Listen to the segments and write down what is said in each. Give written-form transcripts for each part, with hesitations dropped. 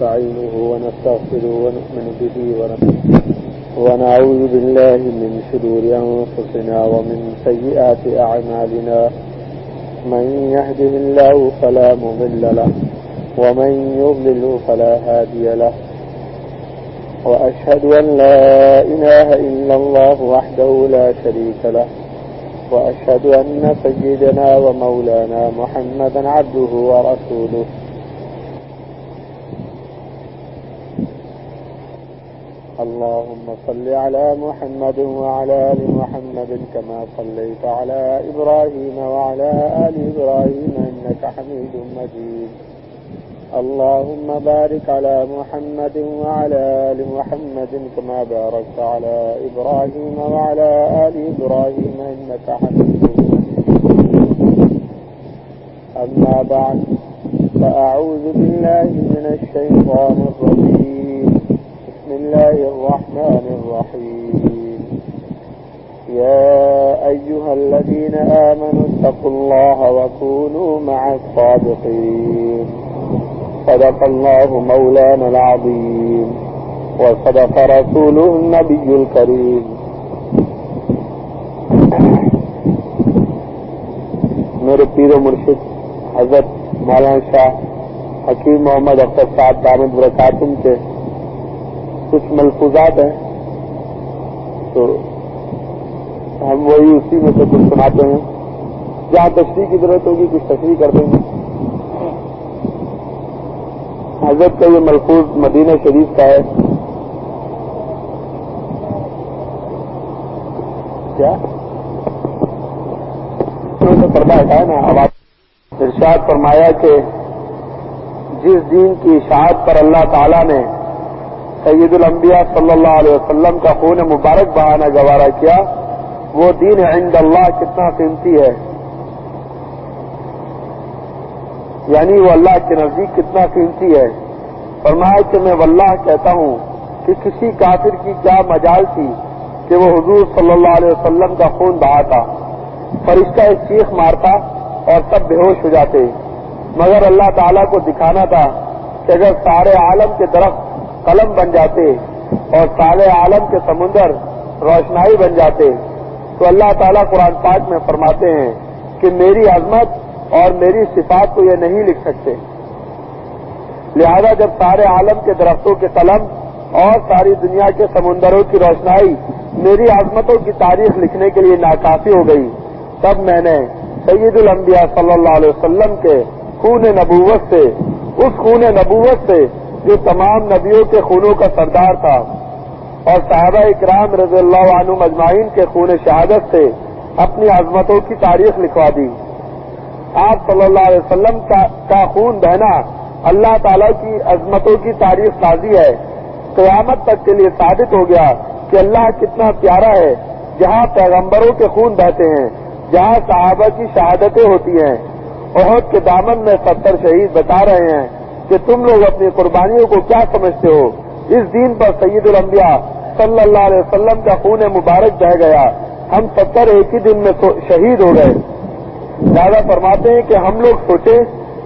ونستعينه ونستغفره ونؤمن به ونعوذ بالله من شرور أنفسنا ومن سيئات أعمالنا من يهده الله فلا مضل له ومن يضلل فلا هادي له وأشهد أن لا إله إلا الله وحده لا شريك له وأشهد أن سيدنا ومولانا محمدا عبده ورسوله اللهم صل على محمد وعلى آل محمد كما صليت على إبراهيم وعلى آل إبراهيم إنك حميد مجيد اللهم بارك على محمد وعلى آل محمد كما باركت على إبراهيم وعلى آل إبراهيم إنك حميد مجيد أما بعد فأعوذ بالله من الشيطان الرجيم بسم الله الرحمن الرحيم يا أيها الذين آمنوا اتقوا الله وكونوا مع الصادقين صدق الله مولانا العظيم وصدق رسوله النبي الكريم میرے پیر و مرشد حضرت مولانا شاہ حکیم محمد اختر صاحب دامت برکاتہم کے کچھ ملفوظات ہیں تو ہم وہی اسی میں سے کچھ سناتے ہیں. جہاں تشریح کی ضرورت ہوگی کچھ تشریح کر دیں گے. حضرت کا یہ ملفوظ مدینہ شریف کا ہے. کیا پردہ ہٹایا نا آواز. ارشاد فرمایا کہ جس دین کی اشاعت پر اللہ تعالیٰ نے سید الانبیاء صلی اللہ علیہ وسلم کا خون مبارک بہانا گوارا کیا وہ دین عند اللہ کتنا قیمتی ہے، یعنی وہ اللہ کے نزدیک کتنا قیمتی ہے. فرمایا کہ میں واللہ کہتا ہوں کہ کسی کافر کی کیا مجال تھی کہ وہ حضور صلی اللہ علیہ وسلم کا خون بہاتا، فرشتہ ایک چیخ مارتا اور سب بے ہوش ہو جاتے، مگر اللہ تعالیٰ کو دکھانا تھا کہ اگر سارے عالم کے درخت قلم بن جاتے اور سارے عالم کے سمندر روشنائی بن جاتے تو اللہ تعالیٰ قرآن پاک میں فرماتے ہیں کہ میری عظمت اور میری صفات کو یہ نہیں لکھ سکتے. لہذا جب سارے عالم کے درختوں کے قلم اور ساری دنیا کے سمندروں کی روشنائی میری عظمتوں کی تاریخ لکھنے کے لیے ناکافی ہو گئی، تب میں نے سید الانبیاء صلی اللہ علیہ وسلم کے خون نبوت سے، اس خون نبوت سے جو تمام نبیوں کے خونوں کا سردار تھا، اور صحابہ اکرام رضی اللہ عنہم اجمعین کے خون شہادت سے اپنی عظمتوں کی تاریخ لکھوا دی. آپ صلی اللہ علیہ وسلم کا خون بہنا اللہ تعالیٰ کی عظمتوں کی تاریخ سازی ہے. قیامت تک کے لیے ثابت ہو گیا کہ اللہ کتنا پیارا ہے. جہاں پیغمبروں کے خون بہتے ہیں، جہاں صحابہ کی شہادتیں ہوتی ہیں. احد کے دامن میں 70 شہید بتا رہے ہیں کہ تم لوگ اپنی قربانیوں کو کیا سمجھتے ہو، اس دین پر سید الانبیاء صلی اللہ علیہ وسلم کا خون مبارک بہہ گیا، ہم 70 ایک ہی دن میں شہید ہو گئے. لہذا فرماتے ہیں کہ ہم لوگ سوچیں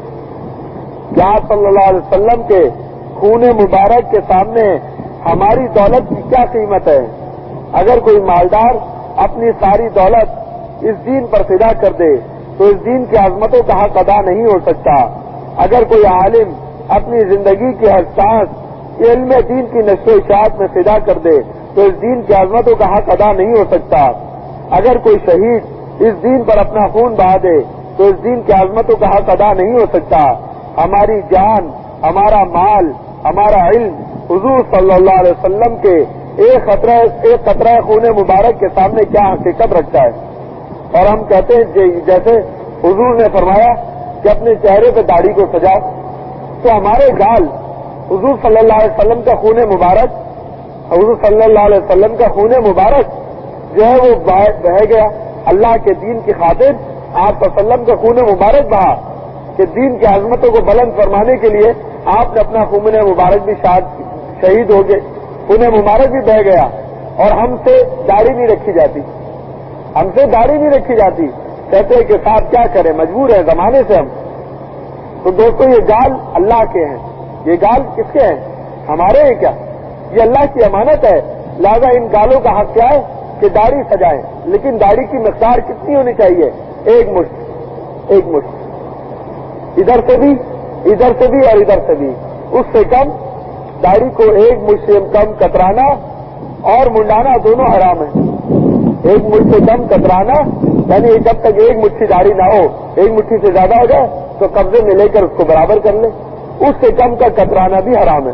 کہ آپ صلی اللہ علیہ وسلم کے خون مبارک کے سامنے ہماری دولت کی کیا قیمت ہے. اگر کوئی مالدار اپنی ساری دولت اس دین پر فدا کر دے تو اس دین کی عظمتوں کا حق ادا نہیں ہو سکتا. اگر کوئی عالم اپنی زندگی کی ہر سانس علم دین کی نشر و اشاعت میں فدا کر دے تو اس دین کی عظمتوں کا حق ادا نہیں ہو سکتا. اگر کوئی شہید اس دین پر اپنا خون بہا دے تو اس دین کی عظمتوں کا حق ادا نہیں ہو سکتا. ہماری جان، ہمارا مال، ہمارا علم حضور صلی اللہ علیہ وسلم کے ایک قطرہ خون مبارک کے سامنے کیا حقیقت رکھتا ہے. اور ہم کہتے ہیں جیسے حضور نے فرمایا کہ اپنے چہرے پہ داڑھی کو سجا، تو ہمارے گال حضور صلی اللہ علیہ وسلم کا خون مبارک، حضور صلی اللہ علیہ وسلم کا خون مبارک جو ہے وہ بہہ گیا اللہ کے دین کی خاطر. آپ صلی اللہ علیہ وسلم کا خون مبارک بہا کہ دین کی عظمتوں کو بلند فرمانے کے لیے آپ نے اپنا خون مبارک بھی شہید ہو گئے، خون مبارک بھی بہہ گیا. اور ہم سے داڑھی نہیں رکھی جاتی، ہم سے داڑھی نہیں رکھی جاتی. کہتے ہیں کہ صاحب کیا کریں، مجبور ہے زمانے سے ہم. تو دوستو یہ گال اللہ کے ہیں، یہ گال کس کے ہیں؟ ہمارے ہیں کیا؟ یہ اللہ کی امانت ہے. لہذا ان گالوں کا حق کیا ہے کہ داڑھی سجائیں، لیکن داڑھی کی مقدار کتنی ہونی چاہیے؟ ایک مٹھ، ادھر سے بھی اور ادھر سے بھی. اس سے کم داڑھی کو ایک مٹھ سے کم کترانا اور منڈانا دونوں حرام ہے. ایک مٹھ سے کم کترانا یعنی جب تک ایک مٹھی داڑھی نہ ہو، ایک مٹھی سے زیادہ ہو جائے تو قبضے میں لے کر اس کو برابر کر لے. اس سے کم کا کترانا بھی حرام ہے.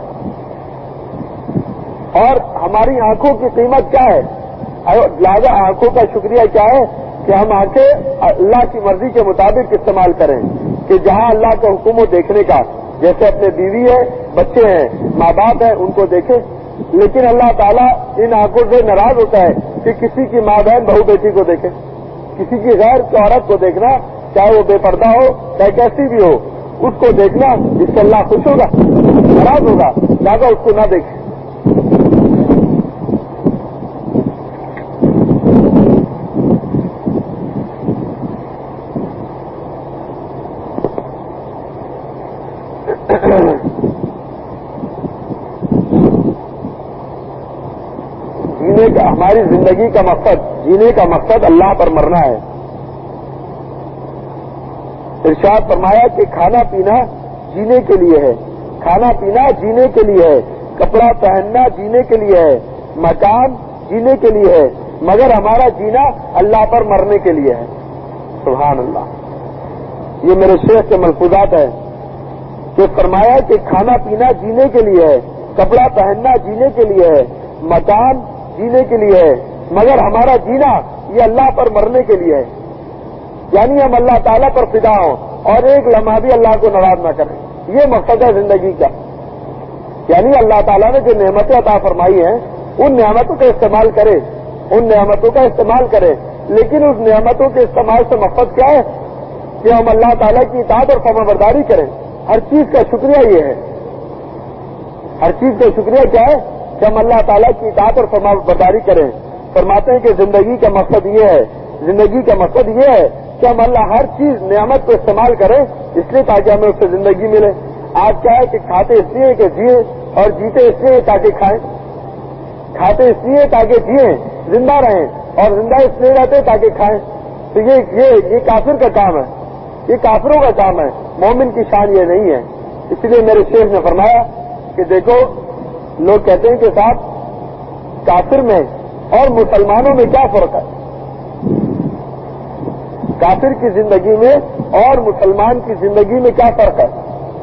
اور ہماری آنکھوں کی قیمت کیا ہے؟ لہذا آنکھوں کا شکریہ کیا ہے کہ ہم آنکھیں اللہ کی مرضی کے مطابق استعمال کریں، کہ جہاں اللہ کا حکم ہو دیکھنے کا، جیسے اپنے بیوی ہے، بچے ہیں، ماں باپ ہیں، ان کو دیکھیں. لیکن اللہ تعالیٰ ان آنکھوں سے ناراض ہوتا ہے کہ کسی کی ماں بہن بہو بیٹی کو دیکھے. کسی کی غیر کی عورت کو دیکھنا، چاہے وہ بے پردہ ہو چاہے کیسی بھی ہو، اس کو دیکھنا اس سے اللہ خوش ہوگا، ناراض ہوگا. لہٰذا اس کو نہ دیکھیں. ہماری زندگی کا مقصد، جینے کا مقصد اللہ پر مرنا ہے. ارشاد فرمایا کہ کھانا پینا جینے کے لیے ہے، کھانا پینا جینے کے لیے ہے، کپڑا پہننا جینے کے لیے ہے، مکان جینے کے لیے ہے، مگر ہمارا جینا اللہ پر مرنے کے لیے ہے. سبحان اللہ. یہ میرے شیخ کے ملفوظات ہیں کہ فرمایا کہ کھانا پینا جینے کے لیے ہے، کپڑا پہننا جینے کے لیے ہے، مکان جینے کے لیے ہے، مگر ہمارا جینا یہ اللہ پر مرنے کے لیے ہے. یعنی ہم اللہ تعالیٰ پر فدا ہوں اور ایک لمحہ بھی اللہ کو ناراض نہ کریں. یہ مقصد ہے زندگی کا. یعنی اللہ تعالیٰ نے جو نعمتیں عطا فرمائی ہیں ان نعمتوں کا استعمال کرے، ان نعمتوں کا استعمال کرے. لیکن اس نعمتوں کے استعمال سے مقصد کیا ہے کہ ہم اللہ تعالیٰ کی اطاعت اور فرمانبرداری کریں. ہر چیز کا شکریہ یہ ہے، ہر چیز کا شکریہ کیا ہے کہ ہم اللہ تعالیٰ کی اطاعت اور فرمانبرداری کریں. فرماتے ہیں کہ زندگی کا مقصد یہ ہے، زندگی کا مقصد یہ ہے کہ ہم اللہ ہر چیز نعمت کو استعمال کریں اس لیے تاکہ ہمیں اس سے زندگی ملے. آج کیا ہے کہ کھاتے اس لیے کہ جیے اور جیتے اس لیے تاکہ کھائیں. کھاتے اس لیے تاکہ جییں، زندہ رہیں، اور زندہ اس لیے رہتے تاکہ کھائیں. تو یہ کافر کا کام ہے، یہ کافروں کا کام ہے. مومن کی شان یہ نہیں ہے. اس لیے میرے شیخ نے فرمایا کہ دیکھو لوگ کہتے ہیں کہ صاحب کافر میں اور مسلمانوں میں کیا فرق ہے؟ کافر کی زندگی میں اور مسلمان کی زندگی میں کیا فرق ہے؟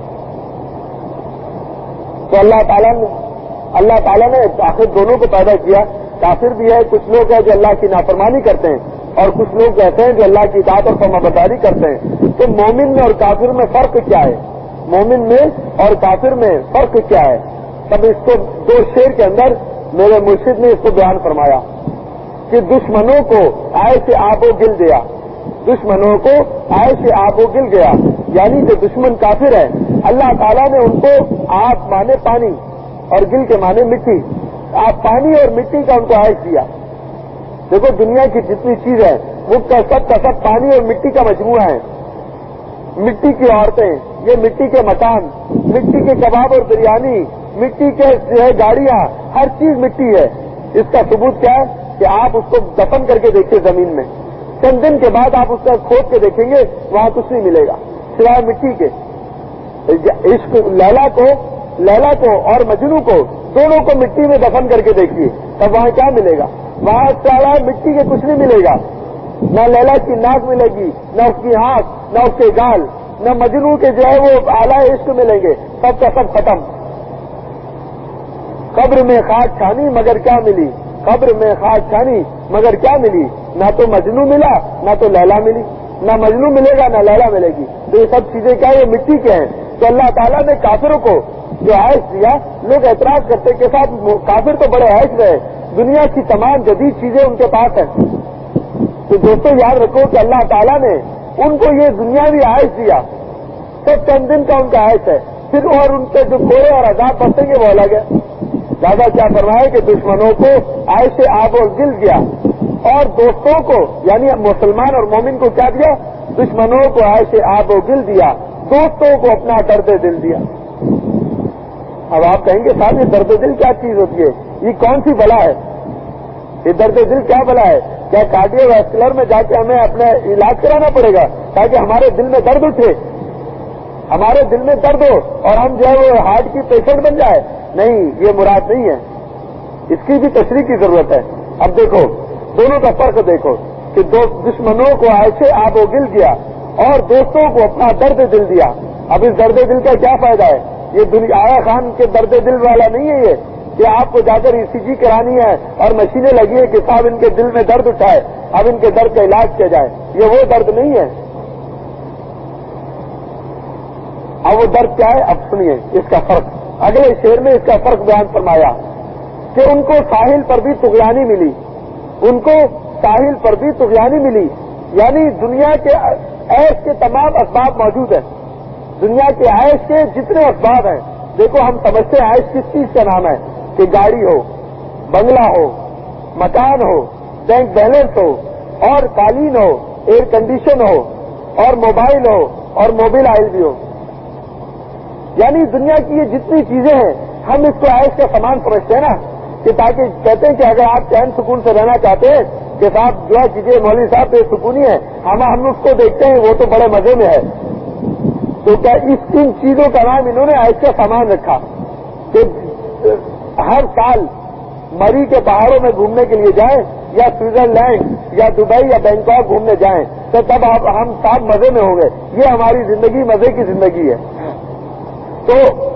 تو اللہ تعالیٰ نے آخر دونوں کو پیدا کیا. کافر بھی ہے، کچھ لوگ ہیں جو اللہ کی نافرمانی کرتے ہیں، اور کچھ لوگ کہتے ہیں جو اللہ کی اطاعت اور فرمانبرداری کرتے ہیں. تو مومن میں اور کافر میں فرق کیا ہے؟ مومن میں اور کافر میں فرق کیا ہے؟ تب اس کو دو شعر کے اندر میرے مرشد نے اس کو بیان فرمایا کہ دشمنوں کو آئے سے آب و گل دیا. دشمنوں کو آئے سے آب و گل گیا، یعنی جو دشمن کافر ہے اللہ تعالیٰ نے ان کو آب مانے پانی اور گل کے مانے مٹی، آپ پانی اور مٹی کا ان کو عائش دیا. دیکھو دنیا کی جتنی چیز ہے وہ سب کا سب پانی اور مٹی کا مجموعہ ہے. مٹی کی عورتیں، یہ مٹی کے مکان، مٹی کے کباب اور بریانی، مٹی کے گاڑیاں، ہر چیز مٹی ہے. اس کا ثبوت کیا ہے کہ آپ اس کو دفن کر کے دیکھیے زمین میں، چند دن کے بعد آپ اس کا کھود کے دیکھیں گے وہاں کچھ نہیں ملے گا سوائے مٹی کے. عشق لیلا کو اور مجنو کو دونوں کو مٹی میں دفن کر کے دیکھیے، تب وہاں کیا ملے گا؟ وہاں سوائے مٹی کے کچھ نہیں ملے گا. نہ لیلا کی ناک ملے گی، نہ اس کی آنکھ، نہ اس کے گال، نہ مجنو کے جو ہے وہ اعلیٰ عشق ملیں گے. سب کا سب ختم. قبر میں خاک چھانی مگر کیا ملی، قبر میں خاک چھانی مگر کیا ملی. نہ تو مجنو ملا نہ تو لیلا ملی، نہ مجنو ملے گا نہ لیلا ملے گی. تو یہ سب چیزیں کیا یہ مٹی کے ہیں. تو اللہ تعالیٰ نے کافروں کو جو عائش دیا، لوگ اعتراض کرتے کہ صاحب کافر تو بڑے عائش رہے، دنیا کی تمام جدید چیزیں ان کے پاس ہیں. تو دوستوں یاد رکھو کہ اللہ تعالیٰ نے ان کو یہ دنیاوی عائش دیا، سب چند دن کا ان کا عائش ہے. پھر اور ان کے جو کوڑے اور عذاب برسیں گے وہ الگ ہے. دادا کیا فرمائے کہ دشمنوں کو عائش آب و گل دیا، اور دوستوں کو یعنی مسلمان اور مومن کو کیا دیا؟ دشمنوں کو عائش آب و گل دیا، دوستوں کو اپنا درد دل دیا. اب آپ کہیں گے صاحب یہ درد دل کیا چیز ہوتی ہے، یہ کون سی بلا ہے، یہ درد دل کیا بلا ہے؟ کیا کارڈیو ویسکولر میں جا کے ہمیں اپنا علاج کرانا پڑے گا تاکہ ہمارے دل میں درد اٹھے، ہمارے دل میں درد ہو اور ہم جو ہے وہ ہارٹ کی پیشنٹ بن جائے؟ نہیں، یہ مراد نہیں ہے، اس کی بھی تشریح کی ضرورت ہے۔ اب دیکھو دونوں کا فرق دیکھو کہ دو دشمنوں کو ایسے آب و گل کیا اور دوستوں کو اپنا درد دل دیا۔ اب اس درد دل کا کیا فائدہ ہے؟ یہ آیا خان کے درد دل والا نہیں ہے یہ کہ آپ کو جا کر ECG کرانی ہے اور مشینیں لگی ہے کہ صاحب ان کے دل میں درد اٹھائے، اب ان کے درد کا علاج کیا جائے، یہ وہ درد نہیں ہے۔ اب وہ درد کیا ہے؟ اب سنیے اس کا فرق، اگلے شعر میں اس کا فرق بیان فرمایا کہ ان کو ساحل پر بھی طغیانی ملی، ان کو ساحل پر بھی طغیانی ملی، یعنی دنیا کے عیش کے تمام اسباب موجود ہیں، دنیا کے عیش کے جتنے اسباب ہیں۔ دیکھو ہم سمجھتے ہیں عیش کس چیز کا نام ہے کہ گاڑی ہو، بنگلہ ہو، مکان ہو، بینک بیلنس ہو اور قالین ہو، ایئر کنڈیشن ہو اور موبائل ہو اور موبائل بھی ہو، یعنی دنیا کی یہ جتنی چیزیں ہیں ہم اس کو عیش کا سامان سمجھتے ہیں نا، کہ تاکہ کہتے ہیں کہ اگر آپ چین سکون سے رہنا چاہتے ہیں کہ صاحب دعا کیجیے مولوی صاحب بے سکونی ہے، ہم اس کو دیکھتے ہیں وہ تو بڑے مزے میں ہے، تو کیا ان چیزوں کا نام انہوں نے عیش کا سامان رکھا کہ ہر سال مری کے پہاڑوں میں گھومنے کے لیے جائیں یا سوئٹزرلینڈ یا دبئی یا بینکاک گھومنے جائیں تو تب ہم سب مزے میں ہوں گے، یہ ہماری زندگی مزے کی زندگی ہے۔ تو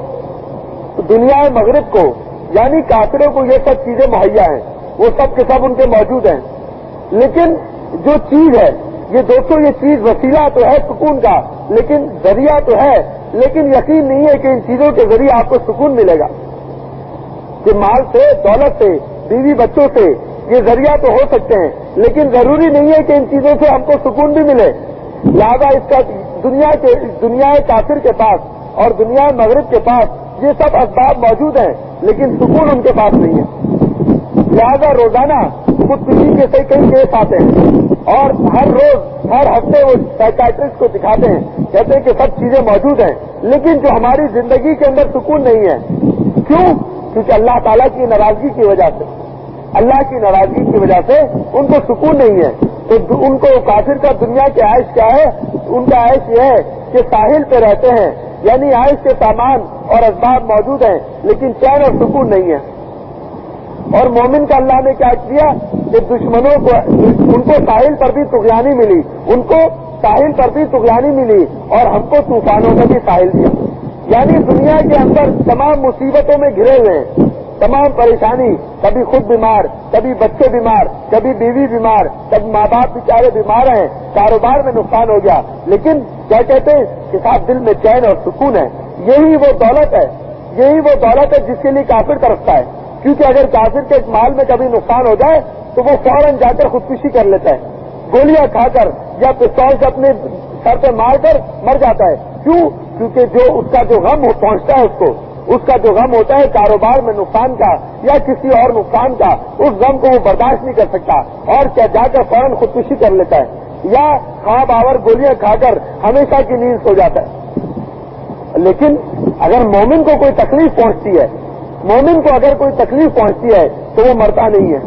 دنیا مغرب کو یعنی کافروں کو یہ سب چیزیں مہیا ہیں، وہ سب کے سب ان کے موجود ہیں، لیکن جو چیز ہے یہ دوستوں یہ چیز وسیلہ تو ہے سکون کا، لیکن ذریعہ تو ہے، لیکن یقین نہیں ہے کہ ان چیزوں کے ذریعے آپ کو سکون ملے گا، کہ مال سے، دولت سے، بیوی بچوں سے یہ ذریعہ تو ہو سکتے ہیں، لیکن ضروری نہیں ہے کہ ان چیزوں سے ہم کو سکون بھی ملے۔ لہذا اس کا دنیا کافر کے پاس اور دنیا مغرب کے پاس یہ سب اسباب موجود ہیں، لیکن سکون ان کے پاس نہیں ہے۔ لہذا روزانہ خودکشی کے کئی کیس آتے ہیں اور ہر روز ہر ہفتے وہ سائیکیٹرسٹ کو دکھاتے ہیں، کہتے ہیں کہ سب چیزیں موجود ہیں، لیکن جو ہماری زندگی کے اندر سکون نہیں ہے۔ کیوں؟ کیونکہ اللہ تعالیٰ کی ناراضگی کی وجہ سے، اللہ کی ناراضگی کی وجہ سے ان کو سکون نہیں ہے۔ تو ان کو کافر کا دنیا کے عیش کیا ہے؟ ان کا عیش یہ ہے کہ ساحل پہ رہتے ہیں، یعنی عیش کے سامان اور اسباب موجود ہیں لیکن چین اور سکون نہیں ہے۔ اور مومن کا اللہ نے کیا کیا کہ دشمنوں کو ان کو ساحل پر بھی طغیانی ملی، ان کو ساحل پر بھی طغیانی ملی اور ہم کو طوفانوں کا بھی ساحل دیا، یعنی دنیا کے اندر تمام مصیبتوں میں گھرے ہوئے ہیں، تمام پریشانی، کبھی خود بیمار، کبھی بچے بیمار، کبھی بیوی بیمار، کبھی ماں باپ بیچارے بیمار ہیں، کاروبار میں نقصان ہو گیا، لیکن کیا کہتے ہیں کہ صاحب دل میں چین اور سکون ہے۔ یہی وہ دولت ہے، یہی وہ دولت ہے جس کے لیے کافر ترستا ہے، کیونکہ اگر کافر کے مال میں کبھی نقصان ہو جائے تو وہ فوراً جا کر خودکشی کر لیتا ہے، گولیاں کھا کر یا پستول سے اپنے سر پہ مار کر مر جاتا ہے۔ کیوں؟ کیونکہ جو اس کا جو غم پہنچتا ہے اس کا جو غم ہوتا ہے کاروبار میں نقصان کا یا کسی اور نقصان کا، اس غم کو وہ برداشت نہیں کر سکتا اور کیا جا کر فوراً خودکشی کر لیتا ہے یا خواب آور گولیاں کھا کر ہمیشہ کی نیند سو جاتا ہے۔ لیکن اگر مومن کو کوئی تکلیف پہنچتی ہے، مومن کو اگر کوئی تکلیف پہنچتی ہے تو وہ مرتا نہیں ہے،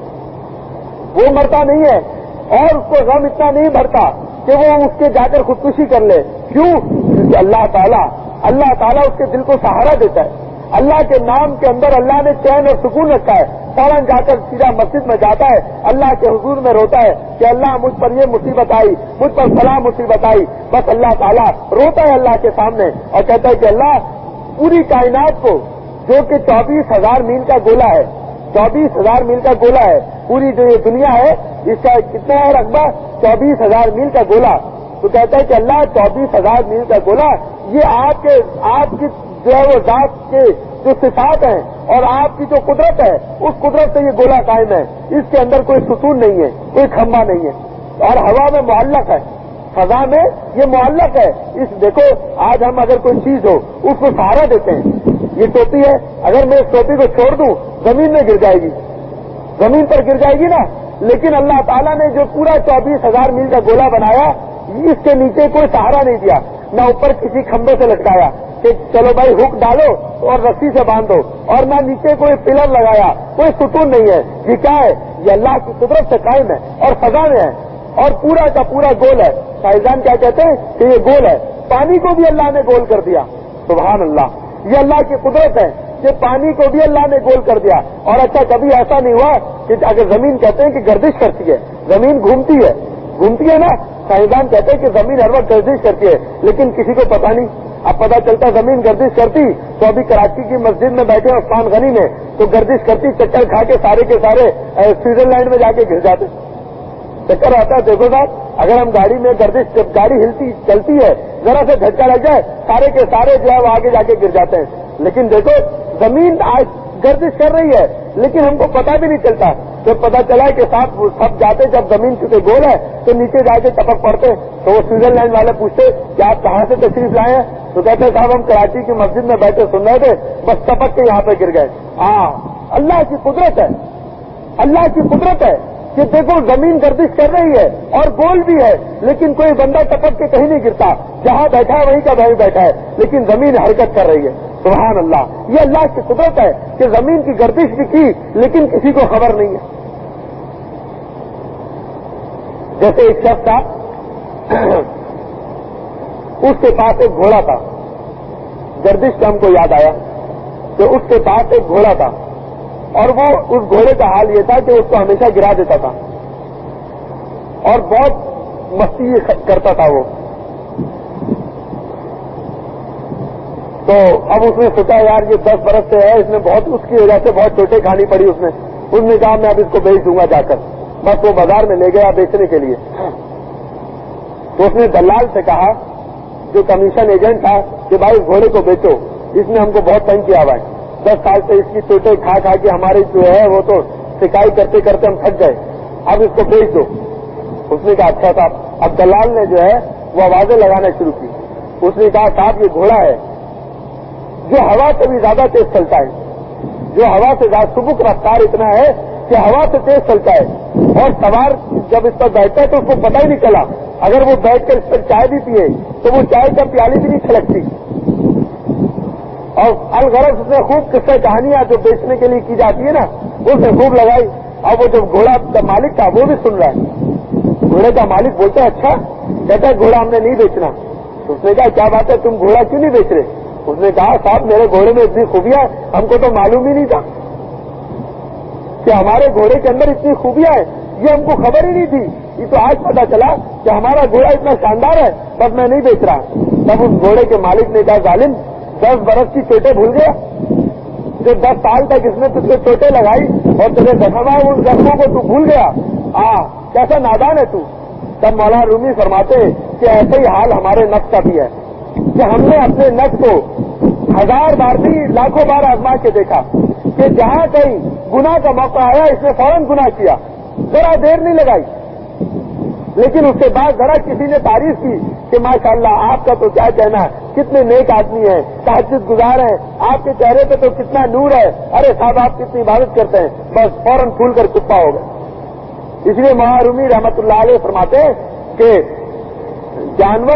وہ مرتا نہیں ہے اور اس کو غم اتنا نہیں بھرتا کہ وہ اس کے جا کر خودکشی کر لے۔ کیوں؟ کیونکہ اللہ تعالیٰ اس کے دل کو سہارا دیتا ہے، اللہ کے نام کے اندر اللہ نے چین اور سکون رکھا ہے، فوراً جا کر سیدھا مسجد میں جاتا ہے، اللہ کے حضور میں روتا ہے کہ اللہ مجھ پر یہ مصیبت آئی، مجھ پر فلاں مصیبت آئی، بس اللہ تعالیٰ روتا ہے اللہ کے سامنے اور کہتا ہے کہ اللہ پوری کائنات کو جو کہ 24,000 میل کا گولا ہے، 24,000 میل کا گولا ہے، پوری جو یہ دنیا ہے اس کا کتنا ہے رقبہ؟ 24,000 میل کا گولا۔ تو کہتا ہے کہ اللہ 24,000 میل کا گولا یہ آپ کی جو ہے وہ ذات کے جو صفات ہیں اور آپ کی جو قدرت ہے اس قدرت سے یہ گولا قائم ہے، اس کے اندر کوئی ستون نہیں ہے، کوئی کھمبا نہیں ہے اور ہوا میں معلق ہے، فضا میں یہ معلق ہے۔ دیکھو آج ہم اگر کوئی چیز ہو اس کو سہارا دیتے ہیں، یہ ٹوپی ہے، اگر میں اس ٹوپی کو چھوڑ دوں زمین میں گر جائے گی، زمین پر گر جائے گی نا، لیکن اللہ تعالیٰ نے جو پورا 24,000 میل کا گولا بنایا اس کے نیچے کوئی سہارا نہیں دیا، نہ اوپر کسی کھمبے سے لٹکایا، کہ چلو بھائی ہک ڈالو اور رسی سے باندھو، اور نہ نیچے کوئی پلر لگایا، کوئی ستون نہیں ہے. یہ کیا ہے؟ یہ اللہ کی قدرت سے قائم ہے اور فضا میں ہے اور پورا کا پورا گول ہے. سائنسدان کیا کہتے ہیں کہ یہ گول ہے. پانی کو بھی اللہ نے گول کر دیا. سبحان اللہ. یہ اللہ کی قدرت ہے کہ پانی کو بھی اللہ نے گول کر دیا. اور اچھا کبھی ایسا نہیں ہوا کہ اگر زمین کہتے ہیں کہ گردش کرتی ہے، زمین گھومتی ہے نا، سائنسدان کہتے ہیں کہ زمین ہر وقت گردش کرتی ہے، لیکن کسی کو پتا نہیں. اب پتا چلتا زمین گردش کرتی تو ابھی کراچی کی مسجد میں بیٹھے عثمان غنی میں تو گردش کرتی، چکر کھا کے سارے کے سارے سوئٹزرلینڈ میں جا کے گر جاتے. چکر آتا ہے. دیکھو صاحب، اگر ہم گاڑی میں گردش، جب گاڑی چلتی ہے ذرا سے جھٹکا لگ جائے سارے کے سارے جو ہے وہ آگے جا کے گر جاتے ہیں. لیکن دیکھو زمین آج گردش کر رہی ہے لیکن ہم کو پتا بھی نہیں چلتا. جب پتا چلا کہ صاحب سب جاتے، جب زمین چونکہ گول ہے تو نیچے جا کے ٹپک پڑتے، تو وہ سوئٹزرلینڈ والے پوچھتے کہ آپ کہاں سے تشریف لائے ہیں؟ تو کہتے صاحب ہم کراچی کی مسجد میں بیٹھے سن رہے تھے، بس ٹپک کے یہاں پہ گر گئے. اللہ کی قدرت ہے، اللہ کی قدرت ہے کہ دیکھو زمین گردش کر رہی ہے اور گول بھی ہے لیکن کوئی بندہ ٹپک کے کہیں نہیں گرتا، جہاں بیٹھا ہے وہیں کا وہیں بیٹھا ہے، لیکن زمین حرکت کر رہی ہے. سبحان اللہ. یہ اللہ کی قدرت ہے کہ زمین کی گردش بھی کی لیکن کسی کو خبر نہیں ہے. جیسے ایک شخص تھا، اس کے پاس ایک گھوڑا تھا. گردش کا ہم کو یاد آیا کہ اس کے پاس ایک گھوڑا تھا اور وہ اس گھوڑے کا حال یہ تھا کہ اس کو ہمیشہ گرا دیتا تھا اور بہت مستی کرتا تھا وہ. تو اب اس نے سوچا یار یہ 10 برس سے ہے، اس نے بہت، اس کی وجہ سے بہت چوٹیں کھانی پڑی. اس نے کہا میں اب اس کو بیچ دوں گا جا کر. بس وہ بازار میں لے گیا بیچنے کے لیے. تو اس نے دلال سے کہا جو کمیشن ایجنٹ تھا کہ بھائی اس گھوڑے کو بیچو، اس نے ہم کو بہت تنگ کیا ہوا ہے، 10 سال سے اس کی چوٹیں کھا کھا کے ہماری جو ہے وہ تو سکائی کرتے کرتے ہم تھک گئے، اب اس کو بیچ دو. اس نے کہا اچھا صاحب. اب دلال نے جو ہے وہ آوازیں لگانا شروع کی. اس نے کہا صاحب یہ گھوڑا ہے جو ہوا سے بھی زیادہ تیز چلتا ہے، جو ہوا سے زیادہ، سبک رفتار اتنا ہے کہ ہوا سے تیز چلتا ہے اور سوار جب اس پر بیٹھتا ہے تو اس کو پتہ ہی نہیں چلا. اگر وہ بیٹھ کر اس پر چائے بھی پیے تو وہ چائے کا پیالی بھی نہیں چھلکتی. اور الغرض اس نے خوب قصہ کہانیاں جو بیچنے کے لیے کی جاتی ہے نا اس نے خوب لگائی. اور وہ جو گھوڑا کا مالک تھا وہ بھی سن رہا ہے. گھوڑے کا مالک بولتا ہے اچھا، کہتا ہے گھوڑا ہم نے نہیں بیچنا. تو اس نے کہا کیا بات ہے تم گھوڑا کیوں نہیں بیچ رہے؟ اس نے کہا صاحب میرے گھوڑے میں اتنی خوبیاں ہم کو تو معلوم ہی نہیں تھا کہ ہمارے گھوڑے کے اندر اتنی خوبیاں ہیں، یہ ہم کو خبر ہی نہیں تھی. یہ تو آج پتا چلا کہ ہمارا گھوڑا اتنا شاندار ہے، بس میں نہیں بیچ رہا. تب اس گھوڑے کے مالک نے کہا ظالم 10 برس کی چوٹیں بھول گیا، جو 10 سال تک اس نے تجھ کو چوٹیں لگائی اور تجھے زخم آئے ان زخموں کو تو بھول گیا. کیسا نادان ہے تو. تب مولانا رومی فرماتے ہیں کہ ایسے ہی حال ہمارے نفس کا بھی ہے کہ ہم نے اپنے نفس کو 1000 بار نہیں لاکھوں بار آزما کے دیکھا کہ جہاں کہیں گناہ کا موقع آیا اس نے فوراً گناہ کیا، ذرا دیر نہیں لگائی. لیکن اس کے بعد ذرا کسی نے تعریف کی کہ ماشاءاللہ آپ کا تو کیا کہنا، کتنے نیک آدمی ہیں، تہجد گزار ہیں، آپ کے چہرے پہ تو کتنا نور ہے، ارے صاحب آپ کتنی عبادت کرتے ہیں، بس فوراً پھول کر کپا ہو گئے. اس لیے مولانا رومی رحمت اللہ علیہ فرماتے ہیں کہ جانور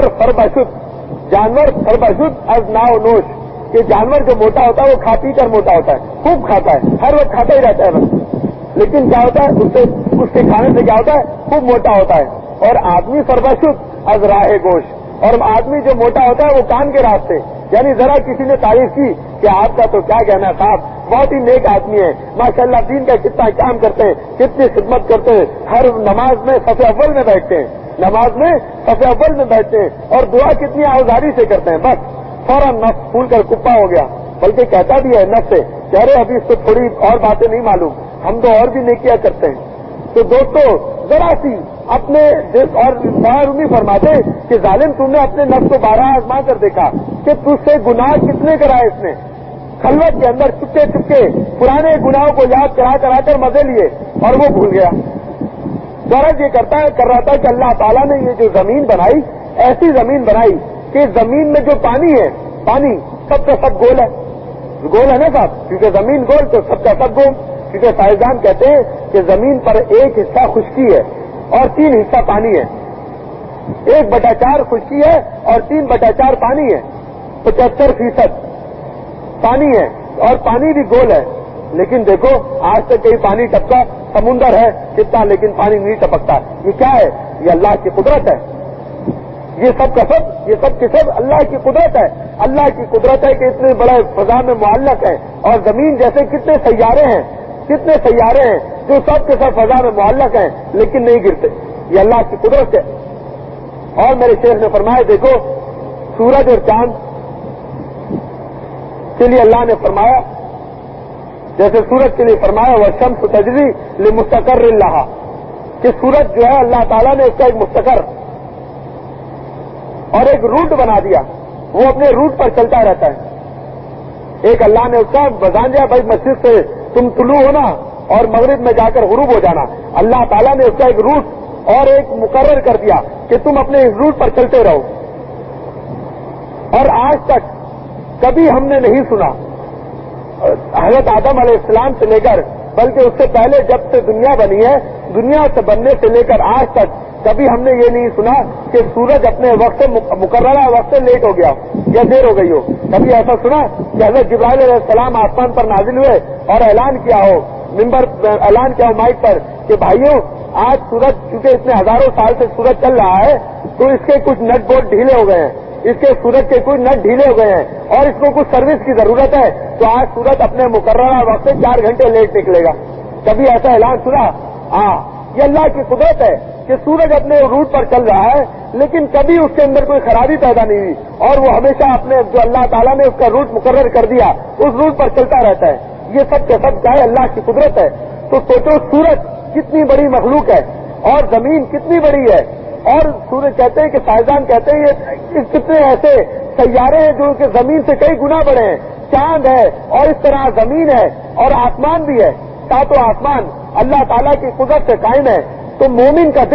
فربشد از ناؤ نوش، کہ جانور جو موٹا ہوتا ہے وہ کھا پی کر موٹا ہوتا ہے، خوب کھاتا ہے، ہر وقت کھاتا ہی رہتا ہے بس. لیکن کیا ہوتا ہے اس کے کھانے سے کیا ہوتا ہے، خوب موٹا ہوتا ہے. اور آدمی فربشد از راہ گوش، اور آدمی جو موٹا ہوتا ہے وہ کان کے راستے. یعنی ذرا کسی نے تعریف کی کہ آپ کا تو کیا کہنا صاحب، بہت ہی نیک آدمی ہے، ماشاءاللہ دین کا کتنا کام کرتے ہیں، کتنی خدمت کرتے ہیں، ہر نماز میں صف اول میں بیٹھتے ہیں، نماز میں صف اول میں بیٹھتے ہیں اور دعا کتنی آوزاری سے کرتے ہیں. بس فوراً نفس پھول کر کپا ہو گیا. بلکہ کہتا بھی ہے نفس سے کہ ارے ابھی اس کو تھوڑی اور باتیں نہیں معلوم، ہم تو اور بھی نیکیاں کرتے ہیں. تو دوستو ذرا سی اپنے اور رومی فرماتے کہ ظالم تم نے اپنے نفس کو 12 آزما کر دیکھا کہ تجھ سے گناہ کتنے کرائے اس نے، خلوت کے اندر چپکے چپکے پرانے گناہوں کو یاد کرا کر مزے لیے اور وہ بھول گیا. غرض یہ کر رہا تھا کہ اللہ تعالیٰ نے یہ جو زمین بنائی، ایسی زمین بنائی کہ زمین میں جو پانی ہے، پانی سب کا سب گول ہے نا صاحب، کیونکہ زمین گول تو سب کا سب گول. کیونکہ سائنسدان کہتے ہیں کہ زمین پر 1 حصہ خشکی ہے اور 3 حصہ پانی ہے، 1/4 خشکی ہے اور 3/4 پانی ہے. 75% پانی ہے اور پانی بھی گول ہے. لیکن دیکھو آج تک کہیں پانی ٹپکا؟ سمندر ہے کتنا لیکن پانی نہیں ٹپکتا. یہ کیا ہے؟ یہ اللہ کی قدرت ہے. یہ سب کا سب کی سب اللہ کی قدرت ہے. اللہ کی قدرت ہے کہ اتنے بڑے فضا میں معلق ہے اور زمین جیسے کتنے سیارے ہیں جو سب کے سب فضا میں معلق ہیں لیکن نہیں گرتے. یہ اللہ کی قدرت ہے. اور میرے شیخ نے فرمایا دیکھو سورج اور چاند کے لیے اللہ نے فرمایا جیسے سورج کے لیے فرمایا والشمس تجری لمستقر لہا کہ سورج جو ہے اللہ تعالیٰ نے اس کا ایک مستقر اور ایک روٹ بنا دیا. وہ اپنے روٹ پر چلتا رہتا ہے. ایک اللہ نے اس کا بزان دیا بھائی مسجد سے تم طلوع ہونا اور مغرب میں جا کر غروب ہو جانا. اللہ تعالیٰ نے اس کا ایک روٹ اور ایک مقرر کر دیا کہ تم اپنے اس روٹ پر چلتے رہو. اور آج تک کبھی ہم نے نہیں سنا حضرت آدم علیہ السلام سے لے کر بلکہ اس سے پہلے جب سے دنیا بنی ہے دنیا سے بننے سے لے کر آج تک کبھی ہم نے یہ نہیں سنا کہ سورج اپنے وقت مقررہ وقت سے لیٹ ہو گیا یا دیر ہو گئی ہو. کبھی ایسا سنا کہ حضرت جبرائیل علیہ السلام آسمان پر نازل ہوئے اور اعلان کیا ہو اعلان کیا ہو مائک پر کہ بھائیوں آج سورج چونکہ اتنے ہزاروں سال سے سورج چل رہا ہے تو اس کے کچھ نٹ بولٹ ڈھیلے ہو گئے ہیں, اس کے سورج کے کچھ نٹ ڈھیلے ہو گئے ہیں اور اس کو کچھ سروس کی ضرورت ہے تو آج سورج اپنے مقررہ وقت سے 4 گھنٹے لیٹ نکلے گا. کبھی ایسا اعلان سنا؟ ہاں یہ اللہ کی قدرت ہے کہ سورج اپنے روٹ پر چل رہا ہے لیکن کبھی اس کے اندر کوئی خرابی پیدا نہیں ہوئی اور وہ ہمیشہ اپنے جو اللہ تعالیٰ نے اس کا روٹ مقرر کر دیا اس روٹ پر چلتا رہتا ہے. یہ سب کے سب چاہے اللہ کی قدرت ہے. تو سوچو سورج کتنی بڑی مخلوق ہے اور زمین کتنی بڑی ہے اور سورج کہتے ہیں کہ سائنسدان کہتے ہیں یہ کتنے ایسے سیارے ہیں جو کہ زمین سے کئی گنا بڑے ہیں. چاند ہے اور اس طرح زمین ہے اور آسمان بھی ہے. ساتوں آسمان اللہ تعالیٰ کی قدرت سے قائم ہے. تو مومن کا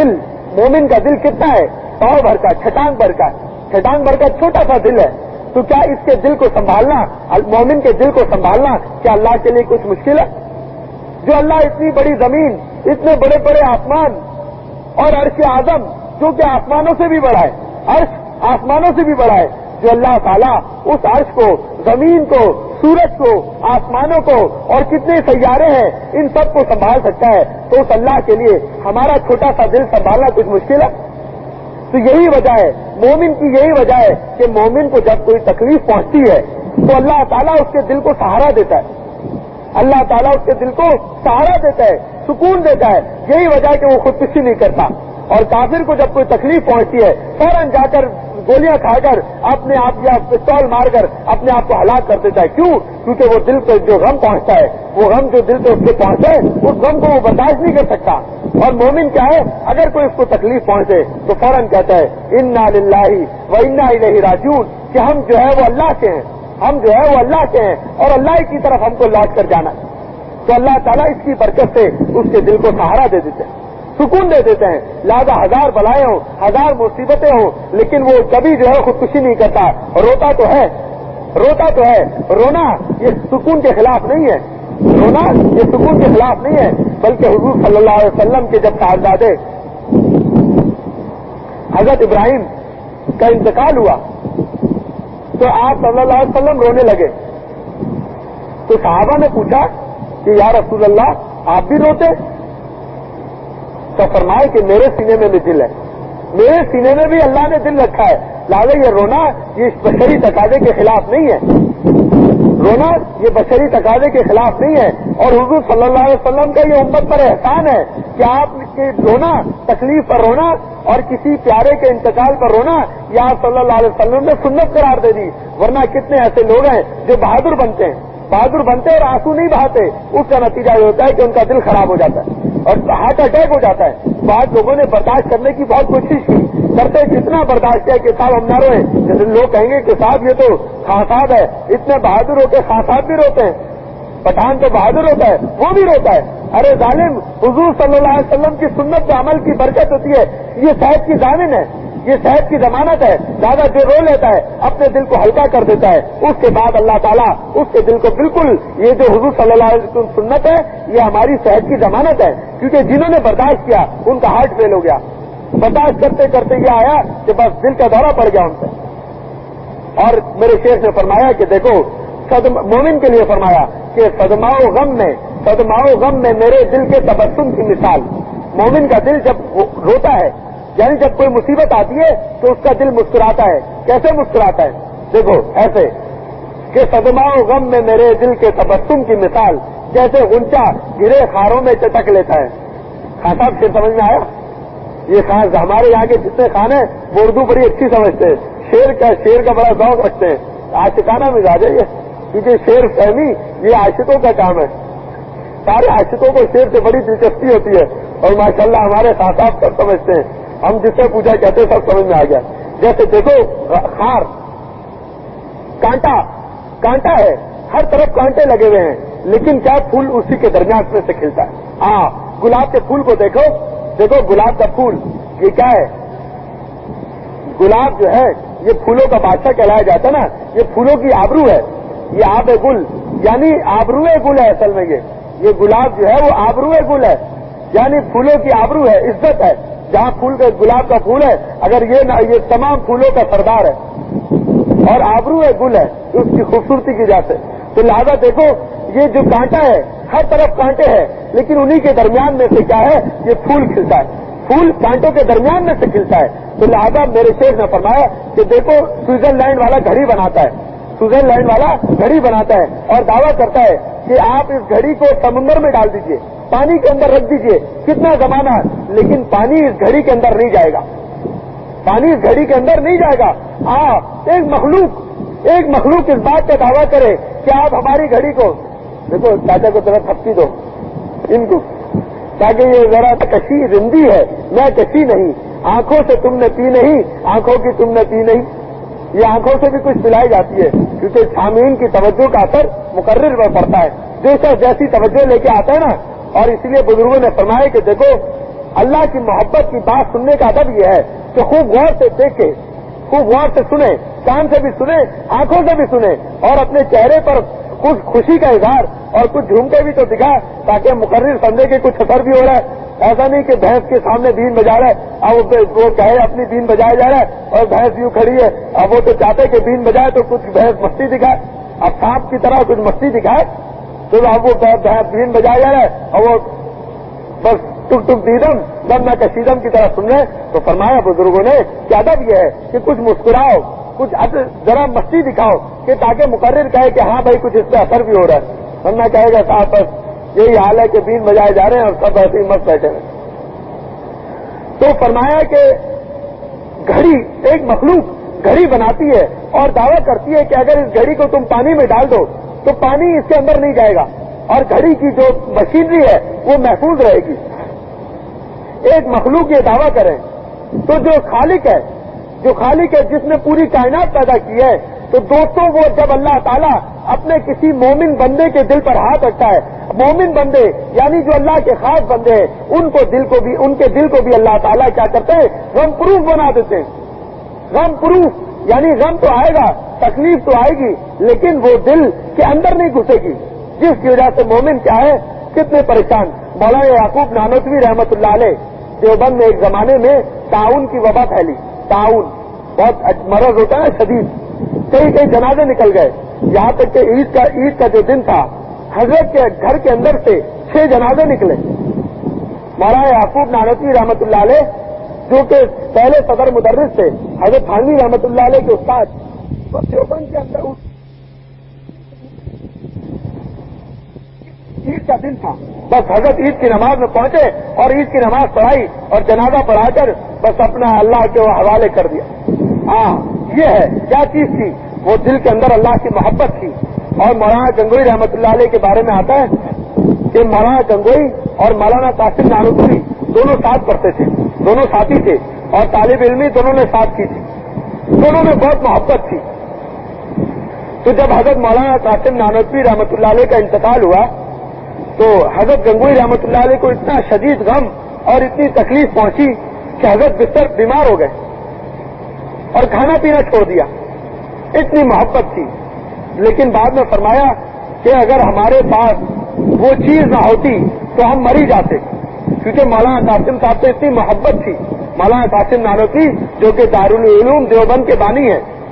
دل کتنا ہے؟ پاؤں بھر کا, چھٹانگ بھر کا چھوٹا سا دل ہے. تو کیا اس کے دل کو سنبھالنا, مومن کے دل کو سنبھالنا کیا اللہ کے لیے کچھ مشکل ہے؟ جو اللہ اتنی بڑی زمین, اتنے بڑے بڑے آسمان اور عرش اعظم جو کہ آسمانوں سے بھی بڑا ہے, عرش آسمانوں سے بھی بڑا ہے, جو اللہ تعالیٰ اس عرش کو, زمین کو, سورج کو, آسمانوں کو اور کتنے سیارے ہیں ان سب کو سنبھال سکتا ہے تو اس اللہ کے لیے ہمارا چھوٹا سا دل سنبھالنا کچھ مشکل ہے؟ تو یہی وجہ ہے, مومن کی یہی وجہ ہے کہ مومن کو جب کوئی تکلیف پہنچتی ہے تو اللہ تعالیٰ اس کے دل کو سہارا دیتا ہے. اللہ تعالیٰ اس کے دل کو سہارا دیتا ہے, سکون دیتا ہے. یہی وجہ ہے کہ وہ خودکشی نہیں کرتا. اور کافر کو جب کوئی تکلیف پہنچتی ہے فوراً جا کر گولیاں کھا کر اپنے آپ یا پستول مار کر اپنے آپ کو ہلاک کر دیتا ہے. کیوں؟ کیونکہ وہ دل پہ جو غم پہنچتا ہے, وہ غم جو دل پہ اس کے پہنچتا ہے اس غم کو وہ برداشت نہیں کر سکتا. اور مومن کیا ہے, اگر کوئی اس کو تکلیف پہنچے تو فوراً کہتا ہے انا للہ و انا الیہ راجعون کہ ہم جو ہے وہ اللہ کے ہیں, اور اللہ کی طرف ہم کو لوٹ کر جانا. تو اللہ تعالیٰ اس کی برکت سے اس کے دل کو سہارا دے دیتے ہیں, سکون دے دیتے ہیں. لہذا 1000 بلائیں ہوں, 1000 مصیبتیں ہوں لیکن وہ کبھی جو ہے خودکشی نہیں کرتا. روتا تو ہے. رونا یہ سکون کے خلاف نہیں ہے, بلکہ حضور صلی اللہ علیہ وسلم کے جب صاحبزادے حضرت ابراہیم کا انتقال ہوا تو آپ صلی اللہ علیہ وسلم رونے لگے. تو صحابہ نے پوچھا کہ یا رسول اللہ آپ بھی روتے؟ تو فرمائے کہ میرے سینے میں بھی دل ہے, میرے سینے میں بھی اللہ نے دل رکھا ہے. لہٰذا یہ رونا یہ بشری تقاضے کے خلاف نہیں ہے, اور حضور صلی اللہ علیہ وسلم کا یہ امت پر احسان ہے کہ آپ کی رونا, تکلیف پر رونا اور کسی پیارے کے انتقال پر رونا یا آپ صلی اللہ علیہ وسلم نے سنت قرار دے دی. ورنہ کتنے ایسے لوگ ہیں جو بہادر بنتے اور آنسو نہیں بہاتے, اس کا نتیجہ یہ ہوتا ہے کہ ان کا دل خراب ہو جاتا ہے اور ہارٹ اٹیک ہو جاتا ہے. بعض لوگوں نے برداشت کرنے کی بہت کوشش کی, کرتے کتنا برداشت کیا کہ صاحب ہم نہ روئیں. جیسے لوگ کہیں گے کہ صاحب یہ تو خان صاحب ہے, اتنے بہادر ہوتے خان صاحب بھی روتے ہیں, پٹھان تو بہادر ہوتا ہے وہ بھی روتا ہے. ارے ظالم, حضور صلی اللہ علیہ وسلم کی سنت کے عمل کی برکت ہوتی ہے. یہ صحت کی ضامن ہے, یہ صحت کی ضمانت ہے. زیادہ جو رو لیتا ہے اپنے دل کو ہلکا کر دیتا ہے, اس کے بعد اللہ تعالیٰ اس کے دل کو بالکل, یہ جو حضور صلی اللہ علیہ وسلم سنت ہے یہ ہماری صحت کی ضمانت ہے. کیونکہ جنہوں نے برداشت کیا ان کا ہارٹ فیل ہو گیا, برداشت کرتے کرتے یہ آیا کہ بس دل کا دورہ پڑ گیا ان سے. اور میرے شیخ نے فرمایا کہ دیکھو مومن کے لیے فرمایا کہ صدمہ و غم میں میرے دل کے تبسم کی مثال. مومن کا دل جب روتا ہے یعنی جب کوئی مصیبت آتی ہے تو اس کا دل مسکراتا ہے. کیسے مسکراتا ہے؟ دیکھو ایسے کہ صدمہ و غم میں میرے دل کے تبسم کی مثال جیسے غنچہ گرے خاروں میں چٹک لیتا ہے. خان صاحب شیر سمجھ میں آیا؟ یہ خان ہمارے یہاں کے جتنے خان ہیں وہ اردو بڑی اچھی سمجھتے ہیں. شیر کا بڑا ذوق رکھتے ہیں. عاشقانہ مزاج ہے یہ، کیونکہ شیر فہمی یہ عاشقوں کا کام ہے. سارے عاشقوں کو شیر سے بڑی دلچسپی ہوتی ہے اور ماشاءاللہ ہمارے خان صاحب سب سمجھتے ہیں. ہم جس سے پوچھا کہتے سب سمجھ میں آ گیا. جیسے دیکھو خار کانٹا ہے، ہر طرف کانٹے لگے ہوئے ہیں، لیکن کیا پھول اسی کے درمیان میں سے کھلتا ہے. ہاں گلاب کے پھول کو دیکھو گلاب کا پھول یہ کیا ہے؟ گلاب جو ہے یہ پھولوں کا بادشاہ کہلایا جاتا ہے نا. یہ پھولوں کی آبرو ہے، یہ آب گل یعنی آبرو گل ہے. اصل میں یہ گلاب جو ہے وہ آبرو گل ہے، یعنی پھولوں کی آبرو ہے، عزت ہے. جہاں گلاب کا پھول ہے اگر یہ تمام پھولوں کا سردار ہے اور آبرو گل ہے اس کی خوبصورتی کی وجہ سے. تو لہذا دیکھو یہ جو کانٹا ہے ہر طرف کانٹے ہیں لیکن انہی کے درمیان میں سے کیا ہے؟ یہ پھول کھلتا ہے. پھول کانٹوں کے درمیان میں سے کھلتا ہے. تو لہذا میرے شیخ نے فرمایا کہ دیکھو سوئٹزرلینڈ والا گھڑی بناتا ہے اور دعویٰ کرتا ہے کہ آپ اس گھڑی کو سمندر میں ڈال دیجئے، پانی کے اندر رکھ دیجئے، کتنا زمانہ، لیکن پانی اس گھڑی کے اندر نہیں جائے گا. پانی اس گھڑی کے اندر نہیں جائے گا. ایک مخلوق اس بات کا دعویٰ کرے کہ آپ ہماری گھڑی کو دیکھو چاچا کو ذرا تھپکی دو ان کو تاکہ یہ ذرا کشی رندی ہے، میں کشی نہیں. آنکھوں سے تم نے پی نہیں، آنکھوں کی تم نے پی نہیں. یہ آنکھوں سے بھی کچھ پلائی جاتی ہے کیونکہ سامعین کی توجہ کا اثر مقرر پر پڑتا ہے. جو شخص جیسی توجہ لے کے آتا ہے نا، اور اسی لیے بزرگوں نے فرمایا کہ دیکھو اللہ کی محبت کی بات سننے کا ادب یہ ہے کہ خوب غور سے دیکھے، خوب غور سے سنے، کان سے بھی سنے، آنکھوں سے بھی سنے، اور اپنے چہرے پر کچھ خوشی کا اظہار اور کچھ جھومتے بھی تو دکھا تاکہ مقرر سمجھے کہ کچھ اثر بھی ہو رہا ہے. ایسا نہیں کہ بھینس کے سامنے بین بجا رہا ہے، اب وہ کہے اپنی بین بجایا جا رہا ہے اور بھینس یوں کھڑی ہے. اب وہ تو چاہتے کہ بین بجائے تو کچھ بھینس مستی دکھائے، اب سانپ کی طرح کچھ مستی دکھائے تو اب وہ بین بجایا جا رہا ہے اور وہ بس ٹک ٹک دیدم دم میں کشیدم کی طرح سن رہے. تو فرمایا بزرگوں نے کہ ادب یہ ہے کہ کچھ مسکراؤ، کچھ ذرا مستی دکھاؤ کہ تاکہ مقرر کہے کہ ہاں بھائی کچھ اس پہ اثر بھی ہو رہا ہے. ورنہ کہے گا صاحب بس یہی حال ہے کہ بین بجائے جا رہے ہیں اور سب ایسے ہی مست بیٹھے ہیں. تو فرمایا کہ گھڑی ایک مخلوق گھڑی بناتی ہے اور دعویٰ کرتی ہے کہ اگر اس گھڑی کو تم پانی میں ڈال دو تو پانی اس کے اندر نہیں جائے گا اور گھڑی کی جو مشینری ہے وہ محفوظ رہے گی. ایک مخلوق یہ دعویٰ کرے تو جو خالق ہے جس نے پوری کائنات پیدا کی ہے، تو دوستوں وہ جب اللہ تعالیٰ اپنے کسی مومن بندے کے دل پر ہاتھ رکھتا ہے، مومن بندے یعنی جو اللہ کے خاص بندے ہیں ان کے دل کو بھی اللہ تعالیٰ کیا کرتے ہیں؟ غم پروف بنا دیتے ہیں. غم پروف یعنی غم تو آئے گا، تکلیف تو آئے گی، لیکن وہ دل کے اندر نہیں گھسے گی، جس کی وجہ سے مومن کیا ہے؟ کتنے پریشان. مولانا یعقوب نانوتوی رحمۃ اللہ علیہ دیوبند میں ایک زمانے میں تعاون کی وبا پھیلی. تعاون بہت مرض ہوتا ہے شدید، کئی جنازے نکل گئے، یہاں تک کہ عید کا جو دن تھا حضرت کے گھر کے اندر سے 6 جنازے نکلے. مولانا یعقوب نانوتوی رحمۃ اللہ علیہ جو کہ پہلے صدر مدرس تھے، حضرت تھانوی رحمۃ اللہ علیہ کے استاد، دیوبند کے اندر عید کا دن تھا، بس حضرت عید کی نماز میں پہنچے اور عید کی نماز پڑھائی اور جنازہ پڑھا کر بس اپنا اللہ کے حوالے کر دیا. ہاں یہ ہے کیا چیز تھی؟ وہ دل کے اندر اللہ کی محبت تھی. اور مولانا گنگوئی رحمۃ اللہ علیہ کے بارے میں آتا ہے کہ مولانا گنگوئی اور مولانا قاسم نانوتوی دونوں ساتھ پڑھتے تھے، دونوں ساتھی تھے اور طالب علمی دونوں نے ساتھ کی تھی، دونوں میں بہت محبت تھی. تو جب حضرت مولانا قاسم نانوتوی رحمۃ اللہ علیہ کا انتقال ہوا تو حضرت گنگوئی رحمۃ اللہ علیہ کو اتنا شدید غم اور اتنی تکلیف پہنچی کہ حضرت بستر بیمار ہو گئے اور کھانا پینا چھوڑ دیا. اتنی محبت تھی. لیکن بعد میں فرمایا کہ اگر ہمارے پاس وہ چیز نہ ہوتی تو ہم مر ہی جاتے، کیونکہ مولانا قاسم صاحب سے اتنی محبت تھی. مولانا قاسم نانوتوی جو کہ دارالعلوم دیوبند کے بانی ہیں،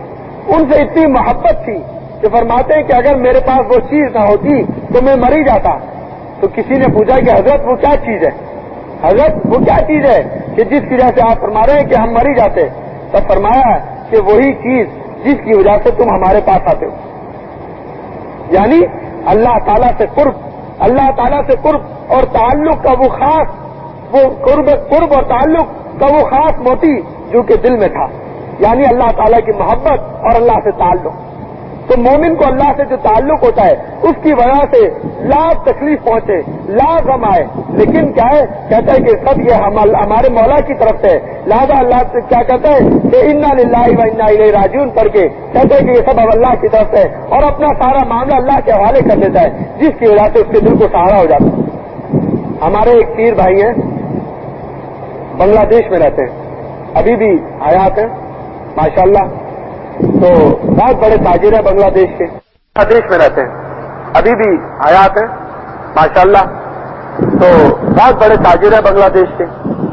ان سے اتنی محبت تھی کہ فرماتے ہیں کہ اگر میرے پاس وہ چیز نہ ہوتی تو میں مر ہی جاتا. تو کسی نے پوچھا کہ حضرت وہ کیا چیز ہے؟ حضرت وہ کیا چیز ہے کہ جس کی وجہ سے آپ فرما رہے ہیں کہ ہم مر ہی جاتے؟ تب فرمایا کہ وہی چیز جس کی وجہ سے تم ہمارے پاس آتے ہو. یعنی اللہ تعالیٰ سے قرب، اللہ تعالیٰ سے قرب اور تعلق کا وہ خاص، وہ قرب اور تعلق کا وہ خاص موتی جو کہ دل میں تھا، یعنی اللہ تعالیٰ کی محبت اور اللہ سے تعلق. تو مومن کو اللہ سے جو تعلق ہوتا ہے اس کی وجہ سے لاکھ تکلیف پہنچے، لاکھ غم آئے، لیکن کیا ہے، کہتا ہے کہ سب یہ ہمارے مولا کی طرف سے. لہذا اللہ سے کیا کہتا ہے کہ انا للہ و انا الیہ راجعون پڑھ کے کہتا ہے کہ یہ سب اب اللہ کی طرف سے، اور اپنا سارا معاملہ اللہ کے حوالے کر دیتا ہے، جس کی وجہ سے اس کے دل کو سہارا ہو جاتا ہے. ہمارے ایک پیر بھائی ہیں، بنگلہ دیش میں رہتے ہیں، ابھی بھی حیات ہیں ماشاءاللہ. تو بہت بڑے تاجر ہیں بنگلہ دیش کے، بنگلہ دیش میں رہتے ہیں، ابھی بھی حیات ہیں ماشاءاللہ. تو بہت بڑے تاجر ہیں بنگلہ دیش کے.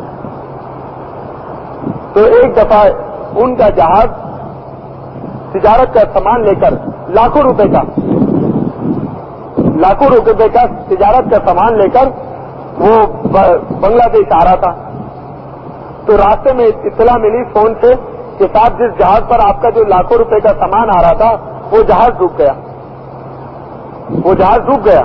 تو ایک دفعہ ان کا جہاز تجارت کا سامان لے کر لاکھوں روپے کا تجارت کا سامان لے کر وہ بنگلہ دیش آ رہا تھا. تو راستے میں اطلاع ملی فون سے کہ صاحب جس جہاز پر آپ کا جو لاکھوں روپے کا سامان آ رہا تھا وہ جہاز ڈوب گیا.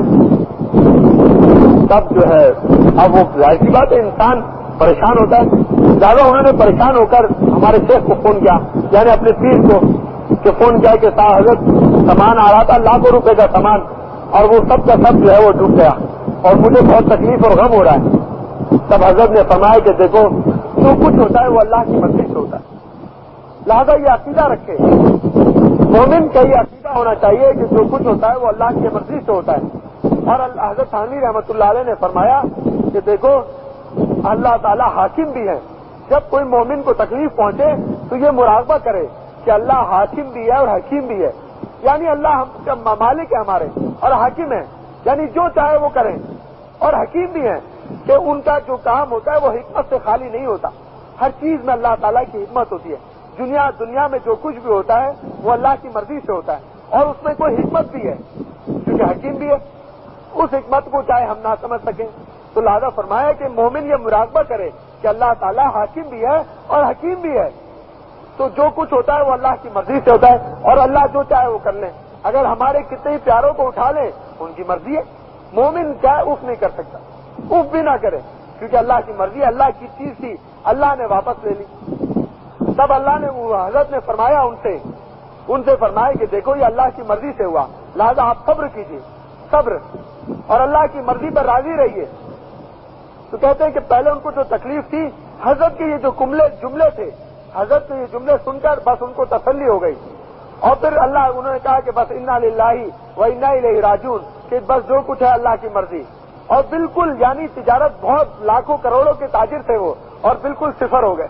تب جو ہے اب وہ ظاہر سی بات ہے انسان پریشان ہوتا ہے. زیادہ انہوں نے پریشان ہو کر ہمارے شیخ کو فون کیا، یعنی اپنے پیر کو کہ فون کیا کہ صاحب حضرت سامان آ رہا تھا لاکھوں روپے کا سامان، اور وہ سب کا سب جو ہے وہ ڈوب گیا اور مجھے بہت تکلیف اور غم ہو رہا ہے. تب حضرت نے فرمایا کہ دیکھو جو کچھ ہوتا ہے وہ اللہ کی مرضی سے ہوتا ہے. لہذا یہ عقیدہ رکھے، مومن کا یہ عقیدہ ہونا چاہیے کہ جو کچھ ہوتا ہے وہ اللہ کی مرضی سے ہوتا ہے. اور حضرت تھانوی رحمۃ اللہ علیہ نے فرمایا کہ دیکھو اللہ تعالیٰ حاکم بھی ہے. جب کوئی مومن کو تکلیف پہنچے تو یہ مراقبہ کرے کہ اللہ حاکم بھی ہے اور حکیم بھی ہے. یعنی اللہ ہم مالک ہے ہمارے اور حاکم ہے، یعنی جو چاہے وہ کریں، اور حکیم بھی ہے کہ ان کا جو کام ہوتا ہے وہ حکمت سے خالی نہیں ہوتا. ہر چیز میں اللہ تعالیٰ کی حکمت ہوتی ہے. دنیا میں جو کچھ بھی ہوتا ہے وہ اللہ کی مرضی سے ہوتا ہے، اور اس میں کوئی حکمت بھی ہے کیونکہ حکیم بھی ہے. اس حکمت کو چاہے ہم نہ سمجھ سکیں. تو لہذا فرمایا کہ مومن یہ مراقبہ کرے کہ اللہ تعالیٰ حاکم بھی ہے اور حکیم بھی ہے. تو جو کچھ ہوتا ہے وہ اللہ کی مرضی سے ہوتا ہے، اور اللہ جو چاہے وہ کر لیں. اگر ہمارے کتنے ہی پیاروں کو اٹھا لیں ان کی مرضی ہے. مومن چاہے اف نہیں کر سکتا، اف بھی نہ کرے کیونکہ اللہ کی مرضی، اللہ کی چیز تھی، اللہ نے واپس لے لی. تب اللہ نے حضرت نے فرمایا ان سے فرمایا کہ دیکھو یہ اللہ کی مرضی سے ہوا، لہذا آپ صبر کیجیے، صبر، اور اللہ کی مرضی پر راضی رہیے. تو کہتے ہیں کہ پہلے ان کو جو تکلیف تھی، حضرت کے یہ جو جملے تھے، حضرت کے یہ جملے سن کر بس ان کو تسلی ہو گئی. اور پھر انہوں نے کہا کہ بس انا للہ و انا الیہ راجعون، کہ بس جو کچھ ہے اللہ کی مرضی. اور بالکل یعنی تجارت بہت لاکھوں کروڑوں کے تاجر تھے وہ، اور بالکل صفر ہو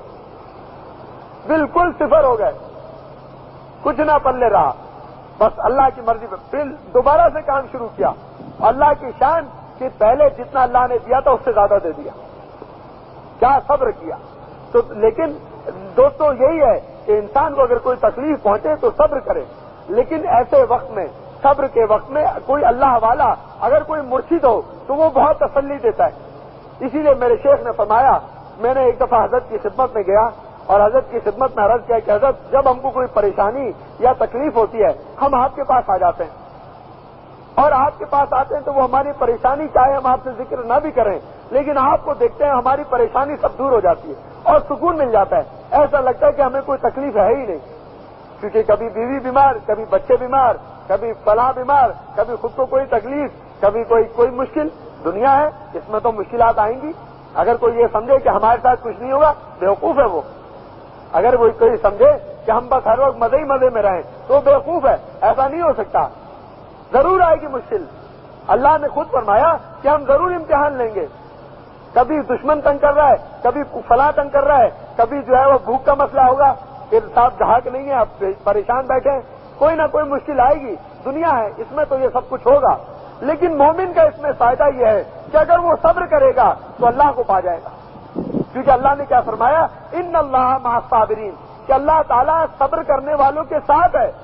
گئے، کچھ نہ پلے رہا، بس اللہ کی مرضی پہ پھر دوبارہ سے کام شروع کیا. اللہ کی شان کہ پہلے جتنا اللہ نے دیا تھا اس سے زیادہ دے دیا. کیا صبر کیا. تو لیکن دوستو یہی ہے کہ انسان کو اگر کوئی تکلیف پہنچے تو صبر کرے، لیکن ایسے وقت میں، صبر کے وقت میں کوئی اللہ والا اگر کوئی مرشد ہو تو وہ بہت تسلی دیتا ہے. اسی لیے میرے شیخ نے فرمایا، میں نے ایک دفعہ حضرت کی خدمت میں گیا اور حضرت کی خدمت میں عرض کیا کہ حضرت جب ہم کو کوئی پریشانی یا تکلیف ہوتی ہے ہم آپ کے پاس آ جاتے ہیں، اور آپ کے پاس آتے ہیں تو وہ ہماری پریشانی چاہے ہم آپ سے ذکر نہ بھی کریں لیکن آپ کو دیکھتے ہیں ہماری پریشانی سب دور ہو جاتی ہے اور سکون مل جاتا ہے. ایسا لگتا ہے کہ ہمیں کوئی تکلیف ہے ہی نہیں، کیونکہ کبھی بیوی بیمار، کبھی بچے بیمار، کبھی فلاں بیمار، کبھی خود کو کوئی تکلیف، کبھی کوئی مشکل. دنیا ہے، اس میں تو مشکلات آئیں گی. اگر کوئی یہ سمجھے کہ ہمارے ساتھ کچھ نہیں ہوگا بیوقوف ہے وہ. اگر وہ کوئی سمجھے کہ ہم بس ہر وقت مزے ہی مزے میں رہیں تو بیوقوف ہے. ایسا نہیں ہو سکتا، ضرور آئے گی مشکل. اللہ نے خود فرمایا کہ ہم ضرور امتحان لیں گے. کبھی دشمن تنگ کر رہا ہے، کبھی فلاں تنگ کر رہا ہے، کبھی جو ہے وہ بھوک کا مسئلہ ہوگا، پھر صاحب گھاٹ نہیں ہے، آپ پریشان بیٹھے، کوئی نہ کوئی مشکل آئے گی. دنیا ہے، اس میں تو یہ سب کچھ ہوگا. لیکن مومن کا اس میں فائدہ یہ ہے کہ اگر وہ صبر کرے گا تو اللہ کو پا جائے گا. کیونکہ اللہ نے کیا فرمایا، ان اللہ مع الصابرین، کہ اللہ تعالیٰ صبر کرنے والوں کے ساتھ ہے.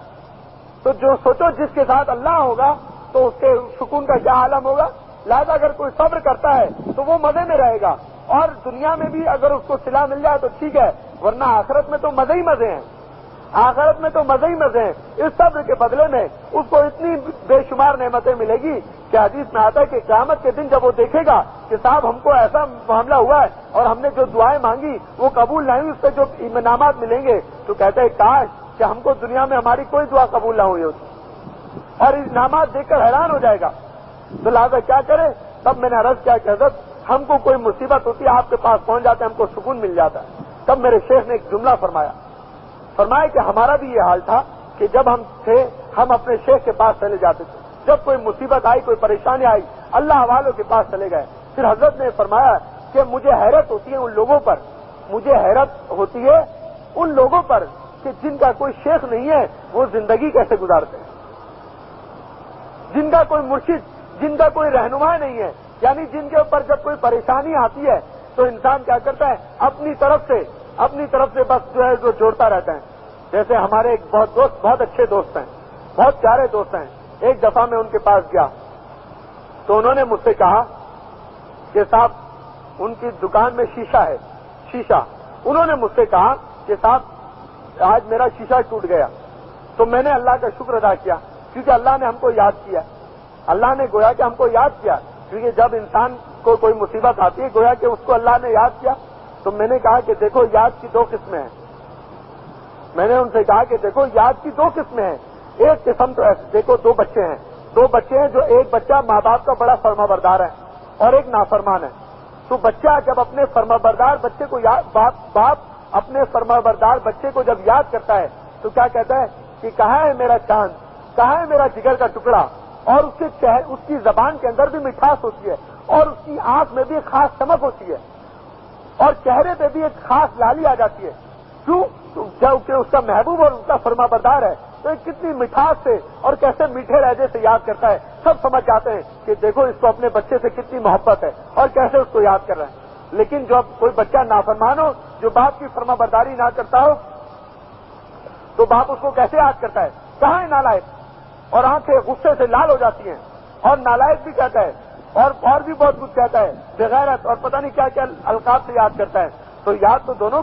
تو جو سوچو جس کے ساتھ اللہ ہوگا تو اس کے سکون کا کیا عالم ہوگا. لہذا اگر کوئی صبر کرتا ہے تو وہ مزے میں رہے گا, اور دنیا میں بھی اگر اس کو صلہ مل جائے تو ٹھیک ہے, ورنہ آخرت میں تو مزے ہی مزے ہیں. آخرت میں تو مزے ہی مزے ہیں. اس صبر کے بدلے میں اس کو اتنی بے شمار نعمتیں ملے گی کہ حدیث میں آتا ہے کہ قیامت کے دن جب وہ دیکھے گا کہ صاحب ہم کو ایسا معاملہ ہوا ہے اور ہم نے جو دعائیں مانگی وہ قبول نہیں ہوئی, اس سے جو انعامات ملیں گے, تو کہتے ہیں کاش کہ ہم کو دنیا میں ہماری کوئی دعا قبول نہ ہوئی ہوتی, اور انعامات دیکھ کر حیران ہو جائے گا. تو لہٰذا کیا کرے. تب میں نے عرض کیا کہ حضرت ہم کو کوئی مصیبت ہوتی ہے آپ کے پاس پہنچ جاتے ہیں, ہم کو سکون مل جاتا ہے. تب میرے شیخ نے ایک جملہ فرمایا کہ ہمارا بھی یہ حال تھا کہ جب ہم تھے ہم اپنے شیخ کے پاس چلے جاتے تھے, جب کوئی مصیبت آئی, کوئی پریشانی آئی, اللہ والوں کے پاس چلے گئے. پھر حضرت نے فرمایا کہ مجھے حیرت ہوتی ہے ان لوگوں پر, مجھے حیرت ہوتی ہے ان لوگوں پر کہ جن کا کوئی شیخ نہیں ہے وہ زندگی کیسے گزارتے ہیں, جن کا کوئی مرشد, جن کا کوئی رہنما نہیں ہے, یعنی جن کے اوپر جب کوئی پریشانی آتی ہے تو انسان کیا کرتا ہے اپنی طرف سے بس جو ہے جو جوڑتا رہتا ہے. جیسے ہمارے ایک بہت اچھے دوست ہیں, بہت پیارے دوست ہیں. ایک دفعہ میں ان کے پاس گیا تو انہوں نے مجھ سے کہا کہ صاحب ان کی دکان میں شیشہ. انہوں نے مجھ سے کہا کہ صاحب آج میرا شیشہ ٹوٹ گیا. تو میں نے اللہ کا شکر ادا کیا کیونکہ اللہ نے ہم کو یاد کیا. اللہ نے گویا کہ ہم کو یاد کیا, کیونکہ جب انسان کو کوئی مصیبت آتی ہے گویا کہ اس کو اللہ نے یاد کیا. تو میں نے کہا کہ دیکھو یاد کی دو قسمیں ہیں. میں نے ان سے کہا کہ دیکھو یاد کی دو قسمیں ہیں. ایک قسم تو ایسے دیکھو دو بچے ہیں جو ایک بچہ ماں باپ کا بڑا فرما بردار ہے اور ایک نافرمان ہے. تو بچہ جب اپنے فرما بردار بچے کو باپ اپنے فرما بردار بچے کو جب یاد کرتا ہے تو کیا کہتا ہے کہ کہاں ہے میرا چاند, کہاں ہے میرا جگر کا ٹکڑا. اور اس کی زبان کے اندر بھی مٹھاس ہوتی ہے اور اس کی آنکھ میں بھی ایک خاص چمک ہوتی ہے اور چہرے پہ بھی ایک خاص لالی آ جاتی ہے. کیوں؟ جبکہ اس کا محبوب اور اس کا فرما بردار ہے تو کتنی مٹھاس سے اور کیسے میٹھے لہجے سے یاد کرتا ہے. سب سمجھ جاتے ہیں کہ دیکھو اس کو اپنے بچے سے کتنی محبت ہے اور کیسے اس کو یاد کر رہے ہیں. لیکن جب کوئی بچہ نافرمان ہو, جو باپ کی فرما برداری نہ کرتا ہو, تو باپ اس کو کیسے یاد کرتا ہے, کہاں ہے نالائق, اور آنکھیں غصے سے لال ہو جاتی ہیں. اور نالائق بھی کہتا ہے اور بھی بہت کچھ کہتا ہے, بغیرت اور پتہ نہیں کیا کیا القاب سے یاد کرتا ہے. تو یاد تو دونوں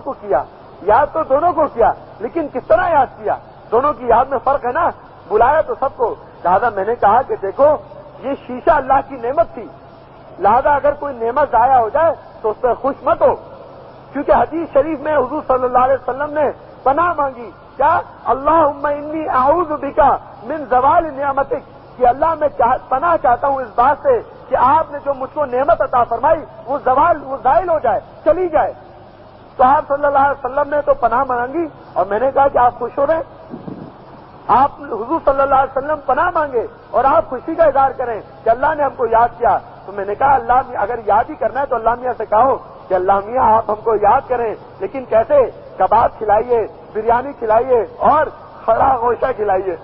کو کیا, لیکن کس طرح یاد کیا, دونوں کی یاد میں فرق ہے نا. بلایا تو سب کو. لہذا میں نے کہا کہ دیکھو یہ شیشہ اللہ کی نعمت تھی, لہذا اگر کوئی نعمت ضائع ہو جائے تو اس پر خوش مت ہو, کیونکہ حدیث شریف میں حضور صلی اللہ علیہ وسلم نے پناہ مانگی. کیا؟ اللہم انی اعوذ بکا من زوال نعمتک, کہ اللہ میں پناہ چاہتا ہوں اس بات سے کہ آپ نے جو مجھ کو نعمت عطا فرمائی وہ زائل ہو جائے, چلی جائے. تو آپ صلی اللہ علیہ وسلم نے تو پناہ مانگی اور میں نے کہا کہ آپ خوش ہو رہے ہیں. آپ حضور صلی اللہ علیہ وسلم پناہ مانگے اور آپ خوشی کا اظہار کریں کہ اللہ نے ہم کو یاد کیا. تو میں نے کہا اللہ اگر یاد ہی کرنا ہے تو اللہ میاں سے کہو کہ اللہ میاں آپ ہم کو یاد کریں, لیکن کیسے؟ کباب کھلائیے, بریانی کھلائیے اور کھڑا گوشہ کھلائیے.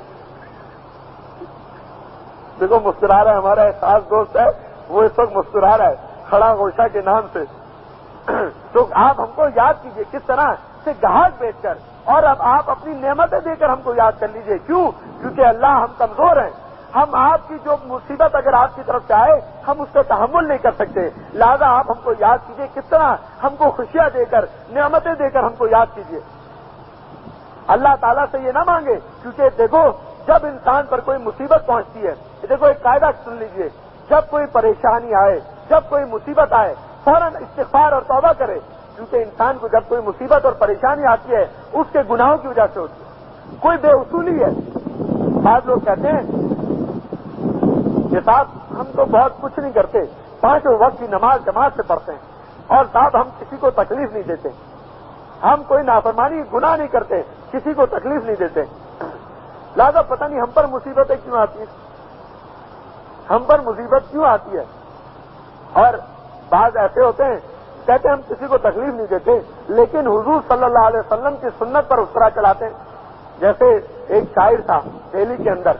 دیکھو مسکرا رہا ہے, ہمارا ایک خاص دوست ہے وہ اس وقت مسکرا رہا ہے کھڑا گوشہ کے نام سے. تو آپ ہم کو یاد کیجئے کس طرح سے گاہک بیچ کر, اور اب آپ اپنی نعمتیں دے کر ہم کو یاد کر لیجئے. کیوں؟ کیونکہ اللہ ہم کمزور ہیں, ہم آپ کی جو مصیبت اگر آپ کی طرف سے آئے ہم اس کا تحمل نہیں کر سکتے. لہذا آپ ہم کو یاد کیجئے کس طرح ہم کو خوشیاں دے کر, نعمتیں دے کر ہم کو یاد کیجئے. اللہ تعالیٰ سے یہ نہ مانگے, کیونکہ دیکھو جب انسان پر کوئی مصیبت پہنچتی ہے, دیکھو ایک قاعدہ سن لیجئے, جب کوئی پریشانی آئے, جب کوئی مصیبت آئے فوراً استغفار اور توبہ کرے, کیونکہ انسان کو جب کوئی مصیبت اور پریشانی آتی ہے اس کے گناہوں کی وجہ سے ہوتی ہے. کوئی بے اصولی ہے. بعض لوگ کہتے ہیں کہ صاحب ہم تو بہت کچھ نہیں کرتے, 5 وقت کی نماز جماعت سے پڑھتے ہیں, اور صاحب ہم کسی کو تکلیف نہیں دیتے, ہم کوئی نافرمانی گناہ نہیں کرتے, کسی کو تکلیف نہیں دیتے. لہذا پتہ نہیں ہم پر مصیبتیں کیوں آتی ہیں, ہم پر مصیبت کیوں آتی ہے. اور بعض ایسے ہوتے ہیں کہتے ہیں ہم کسی کو تکلیف نہیں دیتے, لیکن حضور صلی اللہ علیہ وسلم کی سنت پر اس طرح چلاتے ہیں. جیسے ایک شاعر تھا دہلی کے اندر,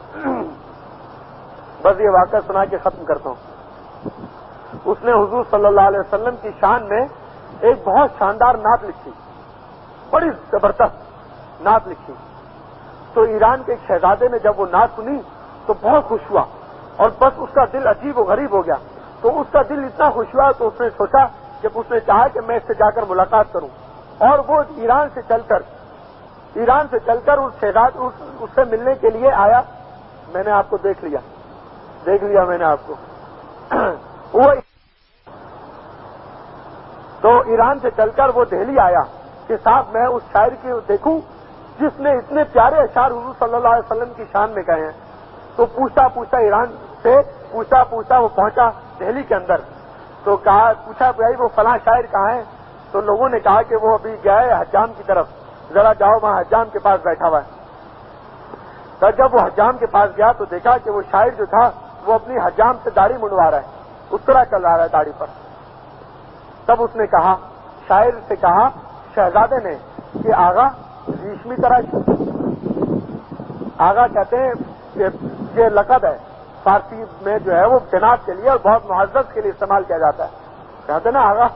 بس یہ واقعہ سنا کے ختم کرتا ہوں. اس نے حضور صلی اللہ علیہ وسلم کی شان میں ایک بہت شاندار نعت لکھی, بڑی زبردست نعت لکھی. تو ایران کے ایک شہزادے نے جب وہ نعت سنی تو بہت خوش ہوا اور بس اس کا دل عجیب و غریب ہو گیا. تو اس کا دل اتنا خوش ہوا تو اس نے سوچا کہ اس نے چاہا کہ میں اس سے جا کر ملاقات کروں, اور وہ ایران سے چل کر اس شہزاد اس سے ملنے کے لیے آیا. میں نے آپ کو دیکھ لیا میں نے آپ کو وہ تو ایران سے چل کر وہ دہلی آیا کہ صاحب میں اس شاعر کی دیکھوں جس نے اتنے پیارے اشعار حضور صلی اللہ علیہ وسلم کی شان میں کہے ہیں. تو پوچھتا ایران سے پوچھتا وہ پہنچا دہلی کے اندر. تو پوچھا بھائی وہ فلاں شاعر کہاں ہے؟ تو لوگوں نے کہا کہ وہ ابھی گیا ہے حجام کی طرف, ذرا جاؤ وہاں حجام کے پاس بیٹھا ہوا ہے. تو جب وہ حجام کے پاس گیا تو دیکھا کہ وہ شاعر جو تھا وہ اپنی حجام سے داڑھی منڈوا رہا ہے, اس طرح چل رہا ہے داڑھی پر. تب اس نے کہا, شاعر سے کہا شہزادے نے کہ آغا ریشمی طرح, آغا کہتے ہیں یہ لقب ہے فارسی میں جو ہے وہ جناب کے لیے اور بہت معزز کے لیے استعمال کیا جاتا ہے. کہتے ہیں نا آغا,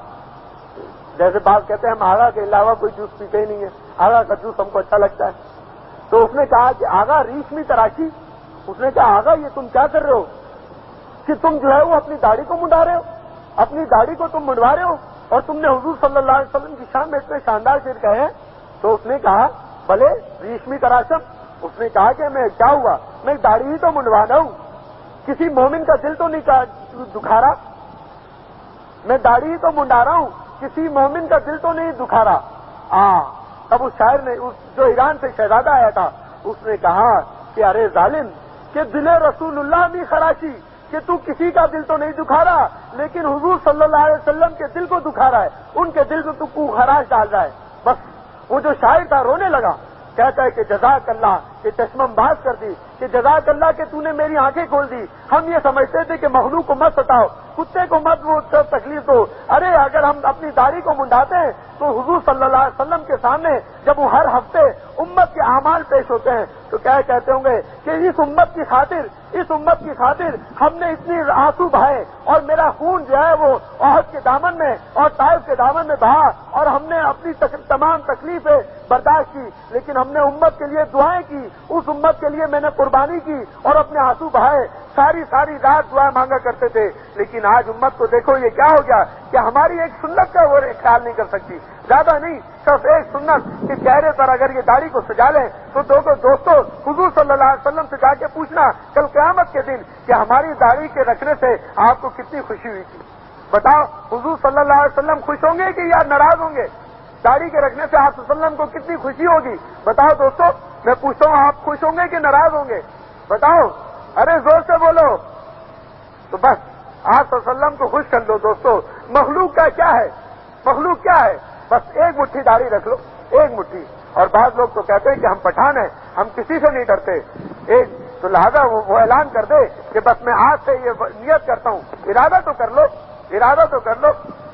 جیسے بات کہتے ہیں ہم آغا کے علاوہ کوئی جوس پیتے ہی نہیں ہے, آغا کا جوس ہم کو اچھا لگتا ہے. تو اس نے کہا کہ آغا ریشمی تراشی. اس نے کہا آغا یہ تم کیا کر رہے ہو کہ تم جو ہے وہ اپنی داڑھی کو منڈا رہے ہو, اپنی داڑھی کو تم منڈوا رہے ہو, اور تم نے حضور صلی اللہ علیہ وسلم کی شان میں اتنے شاندار شعر کہے ہیں. تو اس نے کہا بھلے ریشمی تراشم. اس نے کہا کہ میں کیا ہوا, میں داڑھی ہی تو منڈوا رہا ہوں, کسی مومن کا دل تو نہیں دکھا رہا, میں داڑھی ہی تو منڈا رہا ہوں, کسی مومن کا دل تو نہیں دکھا رہا. تب اس شاعر نے جو ایران سے شہزادہ آیا تھا اس نے کہا کہ ارے ظالم کہ دل رسول اللہ بھی خراشی, کہ تو کسی کا دل تو نہیں دکھا رہا لیکن حضور صلی اللہ علیہ وسلم کے دل کو دکھا رہا ہے, ان کے دل کو تو خراش ڈال رہا ہے. بس وہ جو شاعر تھا رونے لگا, کہتا ہے کہ جزاک اللہ, کہ چشمم باز کر دی, کہ جزاک اللہ کہ تو نے میری آنکھیں کھول دی. ہم یہ سمجھتے تھے کہ مخلوق کو مت ستاؤ, کتے کو مت وہ تکلیف دو. ارے اگر ہم اپنی داڑھی کو منڈاتے ہیں تو حضور صلی اللہ علیہ وسلم کے سامنے جب وہ ہر ہفتے امت کے اعمال پیش ہوتے ہیں تو کیا کہتے ہوں گے کہ اس امت کی خاطر ہم نے اتنی آنسو بہائے, اور میرا خون جو ہے وہ احد کے دامن میں اور طائف کے دامن میں بہا, اور ہم نے اپنی تمام تکلیفیں برداشت کی, لیکن ہم نے امت کے لیے دعائیں کی, اس امت کے لیے میں نے قربانی کی اور اپنے آنسو بہائے, ساری رات دعائیں مانگا کرتے تھے. لیکن آج امت کو دیکھو یہ کیا ہو گیا کہ ہماری ایک سنت کا وہ خیال نہیں کر سکتی, زیادہ نہیں صرف ایک سنت کہ چہرے پر اگر یہ داڑھی کو سجا لیں تو دوستوں حضور صلی اللہ علیہ وسلم سے جا کے پوچھنا کل قیامت کے دن کہ ہماری داڑھی کے رکھنے سے آپ کو کتنی خوشی ہوئی تھی. بتاؤ حضور صلی اللہ علیہ وسلم خوش ہوں گے کہ یا ناراض ہوں گے؟ داڑھی کے رکھنے سے آپ صلی اللہ علیہ وسلم کو کتنی خوشی ہوگی؟ بتاؤ دوستوں, میں پوچھتا ہوں آپ خوش ہوں گے کہ ناراض ہوں گے؟ بتاؤ, ارے زور سے بولو. تو بس آپ صلی اللہ علیہ وسلم کو خوش کر لو. دوستوں مخلوق کا کیا ہے, مخلوق کیا ہے, بس ایک مٹھی داڑھی رکھ لو, ایک مٹھی. اور بعض لوگ تو کہتے ہیں کہ ہم پٹھان ہیں, ہم کسی سے نہیں ڈرتے. ایک تو لہذا وہ اعلان کر دے کہ بس میں آج سے یہ نیت کرتا ہوں, ارادہ تو کر لو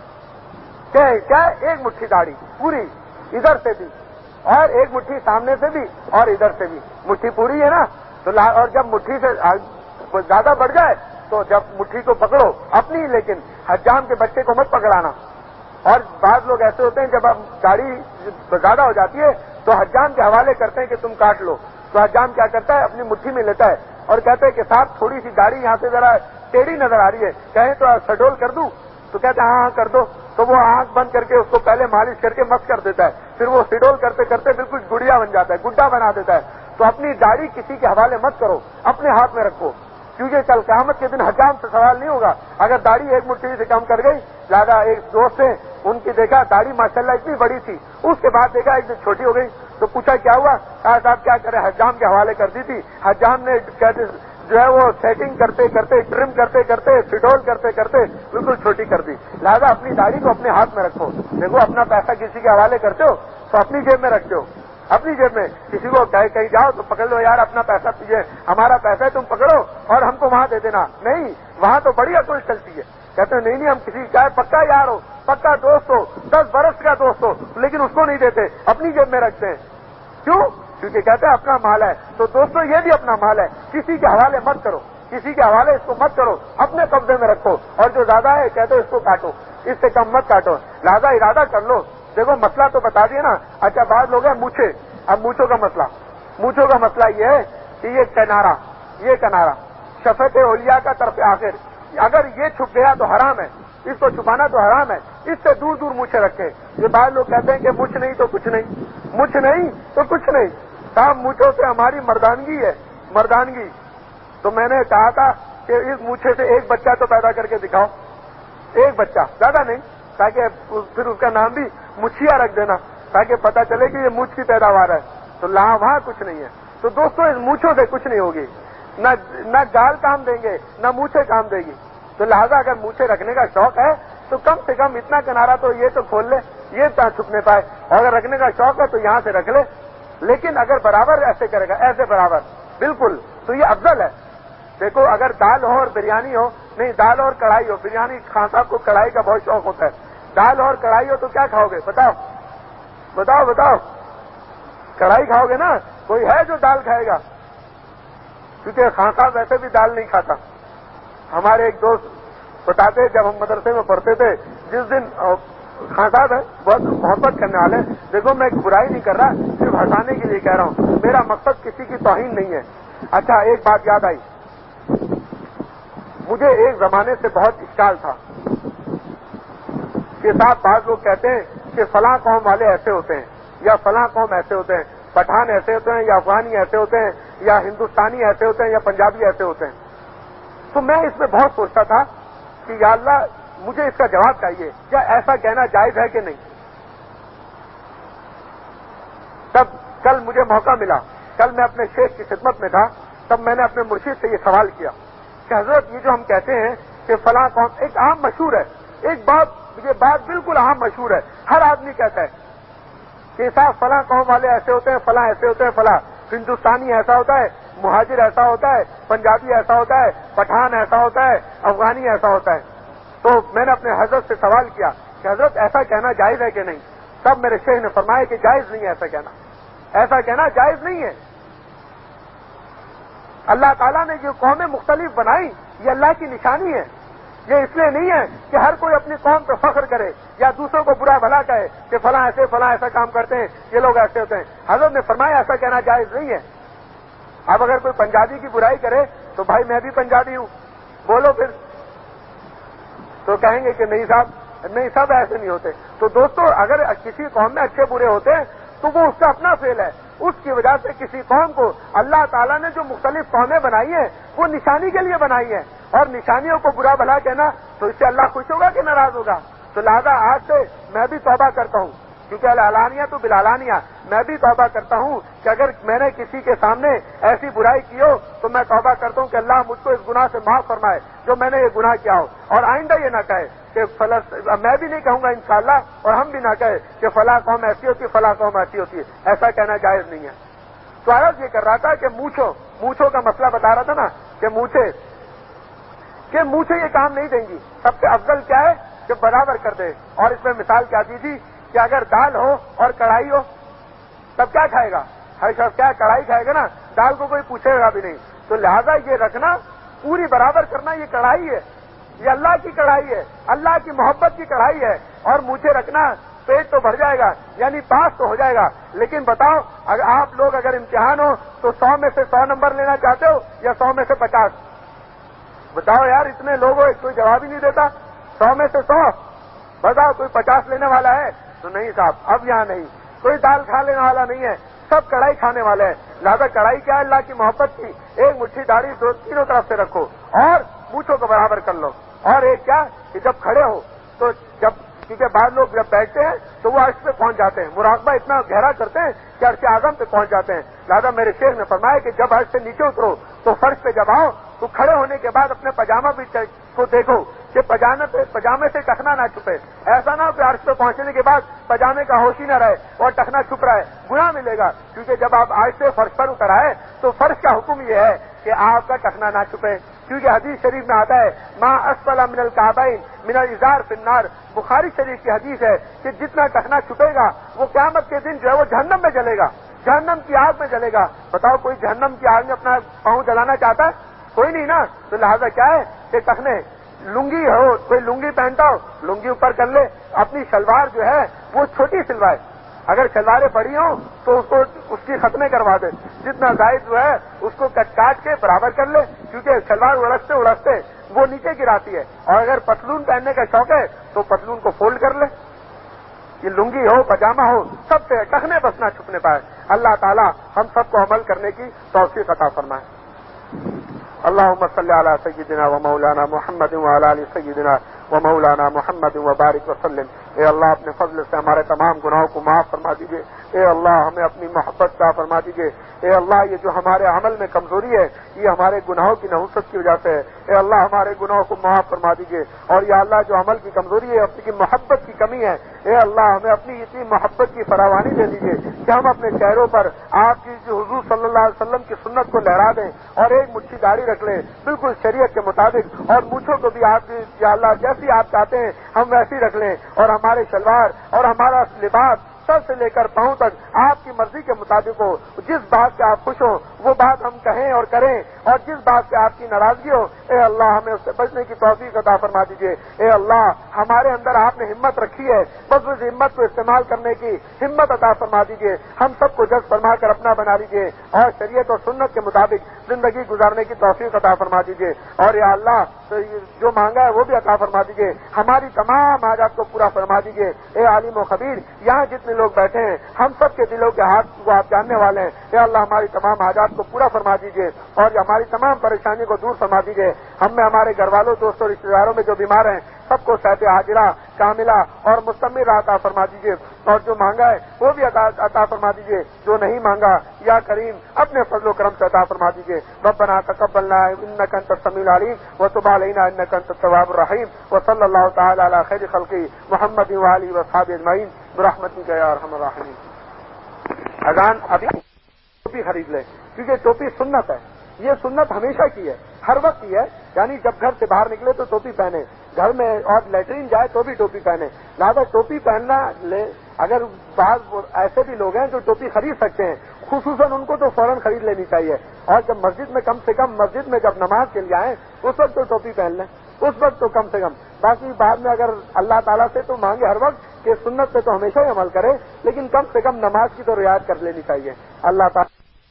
کیا ایک مٹھی داڑھی پوری ادھر سے بھی, اور ایک مٹھی سامنے سے بھی, اور ادھر سے بھی مٹھی پوری ہے نا. تو اور جب مٹھی سے زیادہ بڑھ جائے تو جب مٹھی کو پکڑو اپنی, لیکن حجام کے بچے کو مت پکڑانا. اور بعض لوگ ایسے ہوتے ہیں جب اب داڑھی زیادہ ہو جاتی ہے تو حجام کے حوالے کرتے ہیں کہ تم کاٹ لو. تو حجام کیا کرتا ہے, اپنی مٹھی میں لیتا ہے اور کہتے ہیں کہ صاحب تھوڑی سی داڑھی یہاں سے ذرا ٹیڑھی نظر آ رہی ہے, کہیں تو سڈول کر دوں؟ تو کہتے ہیں ہاں کر دو. تو وہ آنکھ بند کر کے اس کو پہلے مالش کر کے مست کر دیتا ہے, پھر وہ سڈول کرتے کرتے بالکل گڑیا بن جاتا ہے, گڈا بنا دیتا ہے. تو اپنی داڑھی کسی کے حوالے مت کرو, اپنے ہاتھ میں رکھو, کیونکہ کل قیامت کے دن حجام سے سوال نہیں ہوگا اگر داڑھی ایک مٹھی سے کم کر گئی. زیادہ ایک دوست ہے, ان کی دیکھا داڑھی ماشاءاللہ اتنی بڑی تھی, اس کے بعد دیکھا ایک دن چھوٹی ہو گئی. تو پوچھا کیا ہوا؟ کہا صاحب کیا کرے, حجام کے حوالے کر دی تھی. حجام نے جو ہے وہ سیٹنگ کرتے کرتے, ٹرم کرتے کرتے, فڈول کرتے کرتے بالکل چھوٹی کر دی. لہذا اپنی داڑھی کو اپنے ہاتھ میں رکھو. دیکھو اپنا پیسہ کسی کے حوالے کرتے ہو تو اپنی جیب میں رکھتے ہو, اپنی جیب میں. کسی کو کہیں جاؤ تو پکڑ لو, یار اپنا پیسہ پیجیے, ہمارا پیسہ ہے تم پکڑو اور ہم کو وہاں دے دینا. نہیں, وہاں تو بڑی عقل چلتی ہے. کہتے ہیں نہیں ہم کسی چاہے پکا یار ہو, پکا دوست ہو, 10 برس کا دوست ہو, لیکن اس کو نہیں دیتے, اپنی جیب میں رکھتے ہیں. کیوں؟ کیونکہ کہتے ہیں اپنا مال ہے. تو دوستوں یہ بھی اپنا مال ہے, کسی کے حوالے مت کرو, کسی کے حوالے اس کو مت کرو, اپنے قبضے میں رکھو. اور جو زیادہ ہے کہتے اس کو کاٹو, اس سے کم مت کاٹو. لہذا ارادہ کر لو. دیکھو مسئلہ تو بتا دیا نا. اچھا بعض لوگ ہیں مونچھے, اب مونچھوں کا مسئلہ, مونچھوں کا مسئلہ یہ ہے کہ یہ کنارہ شفقت اولیاء کا طرف آخر، اگر یہ چھپ گیا تو حرام ہے، اس کو چھپانا تو حرام ہے، اس سے دور دور مونچھیں رکھے۔ یہ بعض لوگ کہتے ہیں کہ مونچھ نہیں تو کچھ نہیں، مونچھ نہیں تو کچھ نہیں، صاحب مونچھوں سے ہماری مردانگی ہے، مردانگی۔ تو میں نے کہا تھا کہ اس مونچھے سے ایک بچہ تو پیدا کر کے دکھاؤ، ایک بچہ، زیادہ نہیں، تاکہ پھر اس کا نام بھی مچھیا رکھ دینا، تاکہ پتہ چلے کہ یہ مونچھ کی پیداوار ہے۔ تو وہاں کچھ نہیں ہے۔ تو دوستوں اس مونچھوں سے کچھ نہیں ہوگی، نہ گال کام دیں گے نہ مونچھیں کام دے گی۔ تو لہذا اگر مونچھیں رکھنے کا شوق ہے تو کم سے کم اتنا کنارہ تو یہ تو کھول لے، یہ چھپنے پائے، اور اگر رکھنے کا شوق ہے تو یہاں سے رکھ لے۔ لیکن اگر برابر ایسے کرے گا، ایسے برابر بالکل، تو یہ افضل ہے۔ دیکھو اگر دال ہو اور بریانی ہو، نہیں دال اور کڑھائی ہو، بریانی خان صاحب کو کڑھائی کا بہت شوق ہوتا ہے، دال اور کڑھائی ہو تو کیا کھاؤ گے؟ بتاؤ کڑھائی کھاؤ گے نا؟ کوئی ہے جو دال کھائے گا؟ کیونکہ خان صاحب ویسے بھی دال نہیں کھاتا۔ ہمارے ایک دوست بتاتے جب ہم مدرسے میں پڑھتے تھے، جس دن خان صاحب ہے بہت محبت کرنے والے، دیکھو میں برائی نہیں کر رہا، صرف ہٹانے کے لیے کہہ رہا ہوں، میرا مقصد کسی کی توہین نہیں ہے۔ اچھا ایک بات یاد آئی، مجھے ایک زمانے سے بہت اشکال تھا کہ صاحب بعض لوگ کہتے ہیں کہ فلاں قوم والے ایسے ہوتے ہیں یا فلاں قوم ایسے ہوتے ہیں، پٹھان ایسے ہوتے ہیں یا افغانی ایسے ہوتے ہیں یا ہندوستانی ایسے ہوتے ہیں یا پنجابی ایسے ہوتے ہیں۔ تو میں اس میں بہت سوچتا تھا کہ یا اللہ مجھے اس کا جواب چاہیے، کیا ایسا کہنا جائز ہے کہ نہیں؟ تب کل مجھے موقع ملا، کل میں اپنے شیخ کی خدمت میں تھا، تب میں نے اپنے مرشد سے یہ سوال کیا کہ حضرت یہ جو ہم کہتے ہیں کہ فلاں قوم، ایک عام مشہور ہے، یہ بات بالکل عام مشہور ہے، ہر آدمی کہتا ہے کہ صاحب فلاں قوم والے ایسے ہوتے ہیں، فلاں ایسے ہوتے ہیں، فلاں ہندوستانی ایسا ہوتا ہے، مہاجر ایسا ہوتا ہے، پنجابی ایسا ہوتا ہے، پٹھان ایسا ہوتا ہے، افغانی ایسا ہوتا ہے۔ تو میں نے اپنے حضرت سے سوال کیا کہ حضرت ایسا کہنا جائز ہے کہ نہیں؟ تب میرے شیخ نے فرمایا کہ جائز نہیں ہے ایسا کہنا جائز نہیں ہے۔ اللہ تعالیٰ نے جو قومیں مختلف بنائی یہ اللہ کی نشانی ہے، یہ اس لیے نہیں ہے کہ ہر کوئی اپنی قوم پہ فخر کرے یا دوسروں کو برا بھلا کہے کہ فلاں ایسا کام کرتے ہیں، یہ لوگ ایسے ہوتے ہیں۔ حضرت نے فرمایا ایسا کہنا جائز نہیں ہے۔ اب اگر کوئی پنجابی کی برائی کرے تو بھائی میں بھی پنجابی ہوں، بولو پھر، تو کہیں گے کہ نہیں صاحب، نہیں سب ایسے نہیں ہوتے۔ تو دوستو اگر کسی قوم میں اچھے برے ہوتے ہیں تو وہ اس کا اپنا فعل ہے، اس کی وجہ سے کسی قوم کو اللہ تعالیٰ نے جو مختلف قومیں بنائی ہیں وہ نشانی کے لیے بنائی ہیں، اور نشانیوں کو برا بھلا کہنا تو اس سے اللہ خوش ہوگا کہ ناراض ہوگا؟ تو لہذا آج سے میں بھی توبہ کرتا ہوں، کیونکہ العلانیہ تو بالعلانیہ، میں بھی توبہ کرتا ہوں کہ اگر میں نے کسی کے سامنے ایسی برائی کی ہو تو میں توبہ کرتا ہوں کہ اللہ مجھ کو اس گناہ سے معاف فرمائے جو میں نے یہ گناہ کیا ہو، اور آئندہ یہ نہ کہے کہ میں بھی نہیں کہوں گا انشاءاللہ، اور ہم بھی نہ کہے کہ فلاں قوم ایسی ہوتی ہے، فلاں قوم ایسی ہوتی ہے، ایسا کہنا جائز نہیں ہے۔ تو عرض یہ کر رہا تھا کہ مونچھوں کا مسئلہ بتا رہا تھا نا کہ مونچھیں یہ کام نہیں دیں گی، سب سے افضل کیا ہے کہ برابر کر دے۔ اور اس میں مثال کیا دی تھی کہ اگر دال ہو اور کڑھائی ہو تب کیا کھائے گا؟ ہر شخص کیا کڑھائی کھائے گا نا، دال کو کوئی پوچھے گا بھی نہیں۔ تو لہذا یہ رکھنا، پوری برابر کرنا، یہ کڑھائی ہے، یہ اللہ کی کڑھائی ہے، اللہ کی محبت کی کڑھائی ہے، اور مونچھیں رکھنا پیٹ تو بھر جائے گا، یعنی پاس تو ہو جائے گا، لیکن بتاؤ اگر آپ لوگ اگر امتحان ہو تو 100 میں سے 100 نمبر لینا چاہتے ہو یا 100 میں سے 50؟ بتاؤ یار، اتنے لوگ ہو کوئی جواب ہی نہیں دیتا۔ 100 میں سے 100 بتاؤ، کوئی 50 لینے والا ہے؟ تو نہیں صاحب، اب یہاں نہیں، کوئی دال کھا لینے والا نہیں ہے، سب کڑھائی کھانے والے ہیں۔ لہذا کڑھائی کیا ہے؟ اللہ کی محبت کی، ایک مٹھی داڑھی تینوں طرف سے رکھو اور مونچھوں کو برابر کر لو۔ اور ایک کیا کہ جب کھڑے ہو تو کیونکہ بعض لوگ جب بیٹھتے ہیں تو وہ عرش پہ پہنچ جاتے ہیں، مراقبہ اتنا گہرا کرتے ہیں کہ عرش اعظم پہ پہنچ جاتے ہیں۔ لہذا میرے شیخ نے فرمایا کہ جب عرش سے نیچے اترو تو فرش پہ جب آؤ تو کھڑے ہونے کے بعد اپنے پاجامہ بھی کو دیکھو کہ پاجامے سے ٹخنا نہ چھپے، ایسا نہ ہو کہ عرش پہ پہنچنے کے بعد پاجامے کا ہوش ہی نہ رہے اور ٹخنا چھپ رہا ہے، گناہ ملے گا۔ کیونکہ جب آپ عرش سے فرش پر اتر آئے تو فرش کا حکم یہ ہے کہ آپ کا ٹخنا نہ چھپے، کیونکہ حدیث شریف میں آتا ہے ما اسفل من الکعبین من الازار فی النار، بخاری شریف کی حدیث ہے کہ جتنا ٹخنا چھپے گا وہ قیامت کے دن جو ہے وہ جہنم میں جلے گا، جہنم کی آگ میں جلے گا۔ بتاؤ کوئی جہنم کی آگ میں اپنا پاؤں جلانا چاہتا ہے؟ کوئی نہیں نا۔ تو لہذا کیا ہے کہ ٹخنے، لنگی ہو، کوئی لنگی پہنتا ہو لنگی اوپر کر لے، اپنی شلوار جو ہے وہ چھوٹی سلوائے، اگر شلواریں بڑی ہوں تو اس کی ختمیں کروا دے، جتنا زائد جو ہے اس کو کاٹ کے برابر کر لے، کیونکہ شلوار اڑستے اڑستے وہ نیچے گراتی ہے، اور اگر پتلون پہننے کا شوق ہے تو پتلون کو فولڈ کر لے، یہ لنگی ہو پاجامہ ہو سب سے ٹکنے بس نہ چھپنے پائے۔ اللہ تعالی ہم سب کو عمل کرنے کی توفیق عطا فرمائے۔ اللهم صل على سيدنا ومولانا محمد وعلى آل سيدنا ومولانا محمد وبارک وسلم۔ اے اللہ اپنے فضل سے ہمارے تمام گناہوں کو معاف فرما دیجیے، اے اللہ ہمیں اپنی محبت عطا فرما دیجیے، اے اللہ یہ جو ہمارے عمل میں کمزوری ہے یہ ہمارے گناہوں کی نحوست کی وجہ سے ہے، اے اللہ ہمارے گناہوں کو معاف فرما دیجیے، اور یا اللہ جو عمل کی کمزوری ہے اپنی کی محبت کی کمی ہے، اے اللہ ہمیں اپنی اتنی محبت کی فراوانی دے دیجیے کہ ہم اپنے چہروں پر آپ کی جو حضور صلی اللہ علیہ وسلم کی سنت کو لہرا دیں، اور ایک مٹھی داڑھی رکھ لیں بالکل شریعت کے مطابق، اور مونچھوں کو بھی آپ کی یا اللہ جیسی آپ چاہتے ہیں ہم ویسی رکھ لیں، اور ہمارے شلوار اور ہمارا لباس سر سے لے کر پاؤں تک آپ کی مرضی کے مطابق ہو، جس بات سے آپ خوش ہوں وہ بات ہم کہیں اور کریں، اور جس بات سے آپ کی ناراضگی ہو اے اللہ ہمیں اس سے بچنے کی توفیق عطا فرما دیجیے۔ اے اللہ ہمارے اندر آپ نے ہمت رکھی ہے، بس اس ہمت کو استعمال کرنے کی ہمت عطا فرما دیجیے، ہم سب کو جذب فرما کر اپنا بنا لیجیے، اور شریعت اور سنت کے مطابق زندگی گزارنے کی توفیق عطا فرما دیجیے، اور یا اللہ جو مانگا ہے وہ بھی عطا فرما دیجیے، ہماری تمام حاجات کو پورا فرما دیجیے۔ اے عالم و خبیر یہاں جتنے لوگ بیٹھے ہیں ہم سب کے دلوں کے ہاتھ کو آپ جاننے والے ہیں، اے اللہ ہماری تمام حاجات کو پورا فرما دیجیے، اور ہماری تمام پریشانی کو دور فرما دیجیے، ہم میں ہمارے گھر والوں دوستوں رشتے داروں میں جو بیمار ہیں سب کو صحت حاضرہ کاملہ اور مستمر عطا فرما دیجیے، اور جو مانگا ہے وہ بھی عطا فرما دیجیے، جو نہیں مانگا یا کریم اپنے فضل و کرم سے عطا فرما دیجیے۔ ربنا تقبلنا انك انت السميع العليم وتب علينا انك انت التواب الرحيم، وصلى الله تعالى على خير خلقه محمد وآله وصحبه اجمعين برحمتك يا ارحم الراحمين۔ اذان ابھی ٹوپی خرید لے، کیونکہ ٹوپی سنت ہے، یہ سنت ہمیشہ کی ہے، ہر وقت کی ہے، یعنی جب گھر سے باہر نکلے تو ٹوپی پہنے، گھر میں اور لیٹرین جائے تو بھی ٹوپی پہنے، لہٰذا ٹوپی پہننا لے۔ اگر بعض ایسے بھی لوگ ہیں جو ٹوپی خرید سکتے ہیں خصوصاً ان کو تو فوراً خرید لینی چاہیے، اور جب مسجد میں کم سے کم مسجد میں جب نماز کے لیے آئیں اس وقت تو ٹوپی پہن لیں، اس وقت تو کم سے کم، باقی بعد میں اگر اللہ تعالیٰ سے تو مانگے ہر وقت کہ سنت پہ تو ہمیشہ ہی عمل کرے، لیکن کم سے کم نماز کی تو رعایت کر لینی چاہیے۔ اللہ تعالیٰ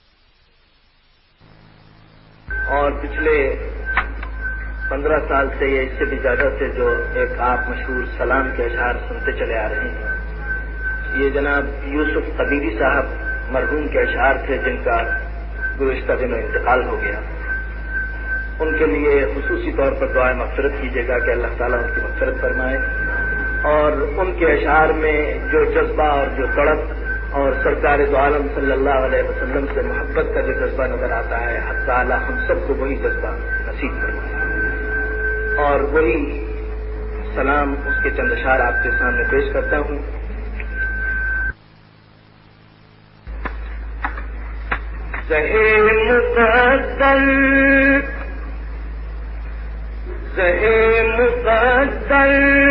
اور پچھلے 15 سال سے یا اس سے بھی زیادہ سے جو ایک آپ مشہور سلام کے اشعار سنتے چلے آ رہے ہیں، یہ جناب یوسف قبیری صاحب مرحوم کے اشعار تھے جن کا گزشتہ دنوں انتقال ہو گیا۔ ان کے لیے خصوصی طور پر دعائے مغفرت کیجیے گا کہ اللہ تعالیٰ ان کی مغفرت فرمائے، اور ان کے اشعار میں جو جذبہ اور جو تڑپ اور سرکار دو عالم صلی اللہ علیہ وسلم سے محبت کا جو جذبہ نظر آتا ہے، حق تعالیٰ ہم سب کو وہی جذبہ نصیب فرمائے، اور وہی سلام اس کے چند اشعار آپ کے سامنے پیش کرتا ہوں۔ زہے مقدر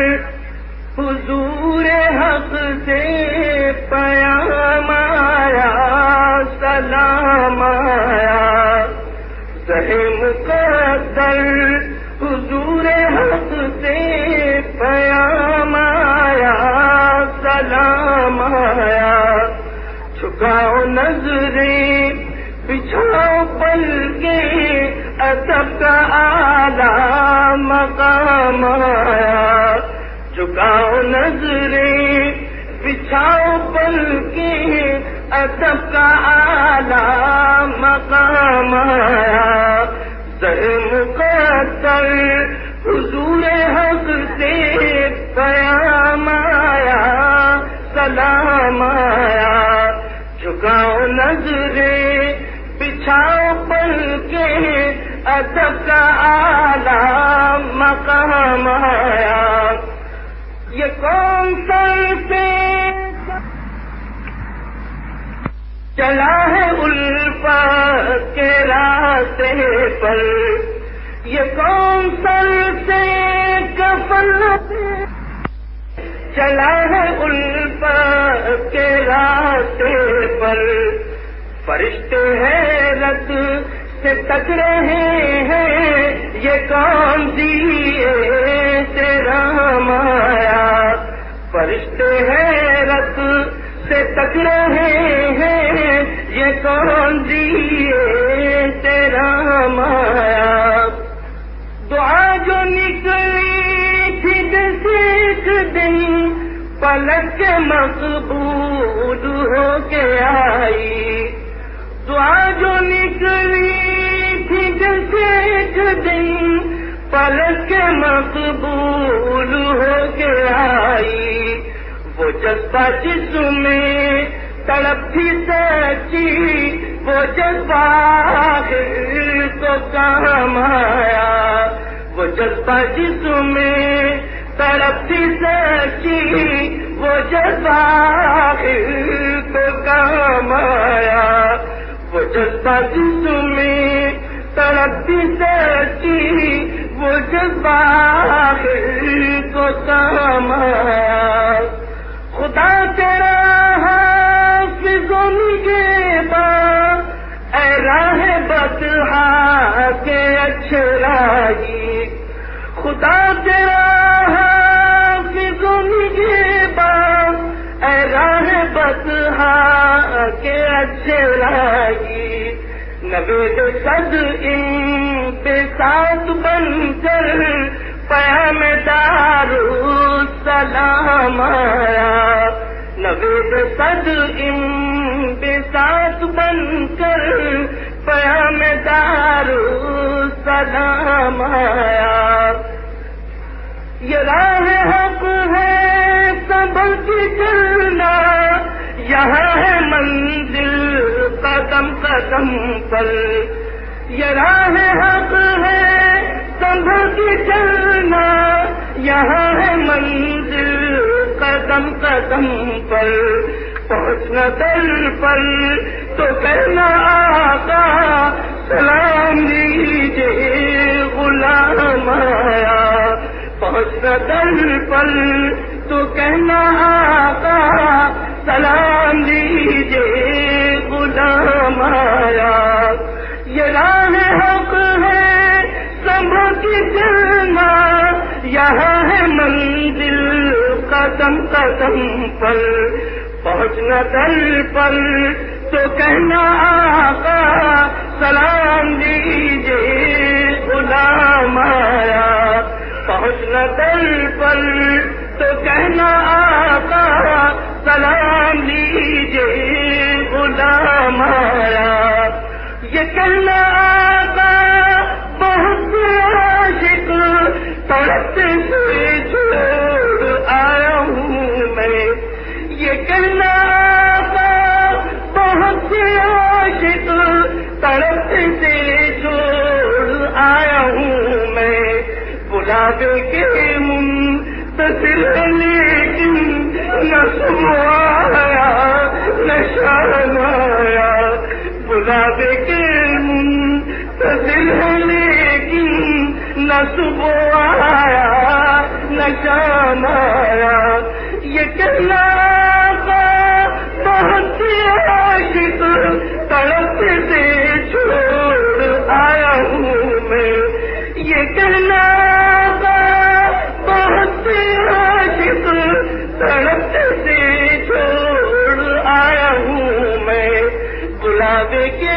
حضور حق سے پیام آیا، سلام آیا، زہے مقدر حضور حق سے پیام آیا، سلام آیا، جھکاؤ نظریں بچھاؤ پل کے ادب کا اعلیٰ مقام آیا، جھکاؤ نظریں بچھاؤ پل کے ادب کا اعلیٰ مقام آیا، زہے مقدر حضور حق سے پیام آیا، سلام آیا، جھکاؤ نظریں بچھاؤ پل کے ادب کا اعلیٰ مقام آیا، یہ کون سر سے چلا ہے الفت کے راستے پر، یہ کون سر سے کفن چلا ہے الفت کے راستے پر، فرشتے حیرت سے تک رہے ہیں، یہ کون دیے تیرا مایا، فرشتے حیرت سے تک رہے ہیں، کون دیے تیرا مایا دعا جو نکلی تھی جیسے ایک دن پلک کے مقبول ہو کے آئی دعا جو نکلی تھی جیسے ایک دن پلک کے مقبول ہو کے آئی وہ جذبہ جس میں تڑپ تھی سچی وہ جذبہ آخر کو کام آیا وہ جذبہ جس میں تڑپ تھی سچی وہ جذبہ آخر کو کام آیا وہ جذبہ جس میں تڑپ تھی سچی وہ جذبہ آخر کو کام آیا خدا تیرا حافظوں کے بعد اے راہ بطحا کے اچھے راہی خدا تیرا حافظوں کے بعد اے راہ بطحا کے اچھے راہی نوید صد ان بے ساتھ بن کر پیام دارالسلام آیا نوید صد ان بے ساتھ بن کر پیام دارالسلام آیا یہ راہ حق ہے سنبھل کے چلنا یہاں ہے منزل قدم قدم پر یہ راہ حق ہے سنبھل کے چلنا یہاں ہے منزل قدم قدم پر پہنچنا در پر تو کہنا آقا سلام دیجیے غلام آیا پہنچنا در پر تو کہنا آقا سلام دیجیے غلام آیا یہ راہ حق ہے سنبھل کے چلنا یہاں ہے منزل قدم قدم پر پہنچنا در پر تو کہنا آقا سلام دیجیے غلام آیا پہنچنا در پر تو کہنا آقا سلام دیجیے غلام آیا یہ کہنا آقا بہت عاشق تڑپ سے چھوڑ آیا ہوں میں یہ کہنا آقا بہت عاشق تڑپ سے چھوڑ آیا ہوں میں بلاوے کے منتظر لیکن نہ صبح آیا نہ شام آیا بلاوے کے منتظر ہے لیکن نہ صبح آیا نہ شام آیا یہ کہنا آقا بہت عاشق تڑپ سے چھوڑ آیا ہوں میں یہ کہنا آقا بہت عاشق تڑپ سے چھوڑ آیا ہوں میں بلاوے کے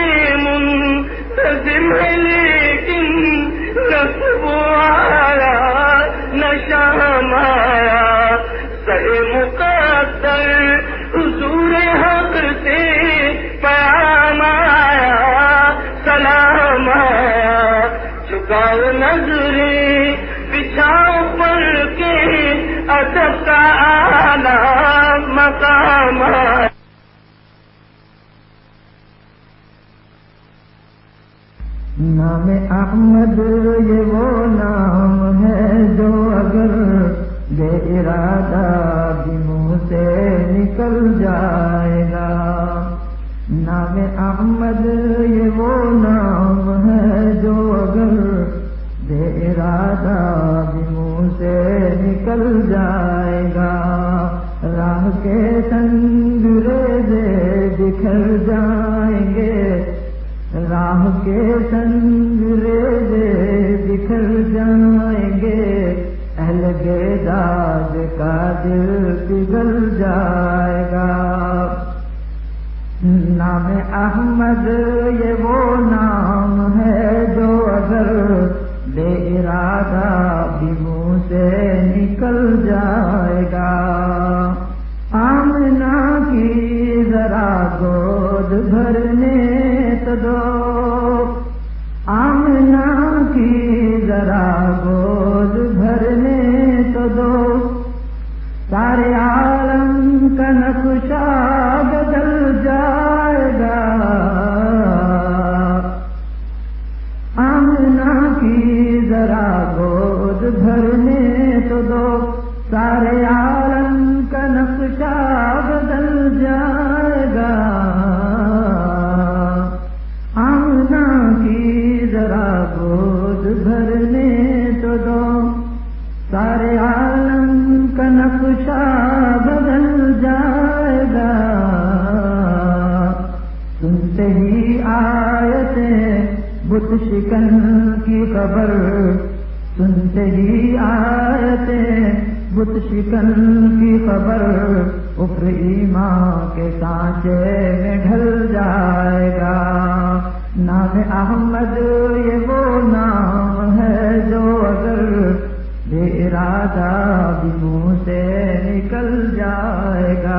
منتظر ہے لیکن نہ صبح آیا نہ شام آیا سر مقدر حضور حق سے پیام آیا سلام آیا جھکاؤ نظریں بچھاؤ پر کے ادب کا اعلیٰ مقام آیا نام احمد یہ وہ نام ہے جو اگر بے ارادہ بھی منہ سے نکل جائے گا نام احمد یہ وہ نام ہے جو اگر بے ارادہ بھی منہ سے نکل جائے گا راہ کے سنگریزے بکھر جائیں گے راہ کے سنگریزے بکھر جائیں گے اہل بیداد کا دل پگھل جائے گا نام احمد یہ وہ نام ہے جو اگر بے ارادہ بھی منہ سے نکل جائے گا. آمنہ کی ذرا گود بھرنے تو دو، آمنہ کی ذرا گود بھرنے تو دو، سارے عالم کا نقشہ بدل جائے گا. آمنہ کی ذرا گود بھرنے تو دو، سارے عالم کا نقشہ بدل جائے گا. آمنہ کی ذرا گود بھرنے تو دو، سارے عالم کا نقشہ بدل جائے گا. سنتے ہی آیتیں بت شکن کی خبر، سنتے ہی آیتیں بت شکن کی خبر، کفر ایمان کے سانچے میں ڈھل جائے گا. نام احمد یہ وہ نام ہے جو اگر بے ارادہ بھی منہ سے نکل جائے گا.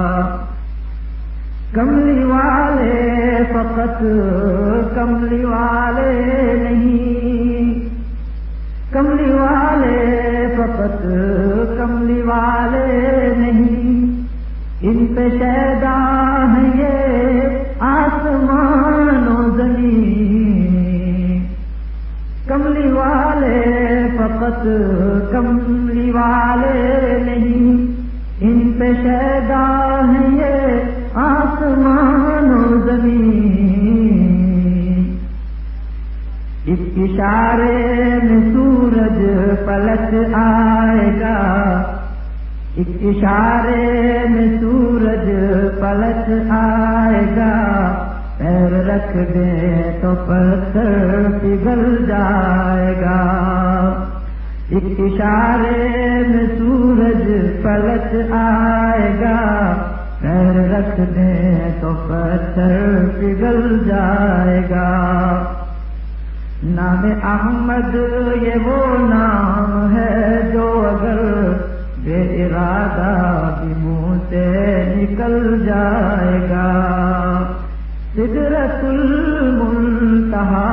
کملی والے فقط کملی والے نہیں، کملی والے فقط کملی والے نہیں، ان پہ شیدا ہے یہ آسمان و زمین. کملی والے فقط کملی والے نہیں، ان پہ شیدا ہے یہ آسمان و زمین. اس اشارے میں سورج پلٹ آئے گا، اس اشارے میں سورج پلٹ آئے گا. پیر رکھ دے تو پتھر پگھل جائے گا. ایک اشارے میں سورج پلٹ آئے گا، پیر رکھ دے تو پتھر پگھل جائے گا. نام احمد یہ وہ نام ہے جو اگر بے ارادہ بھی منہ سے نکل جائے گا. سدرۃ المنتہا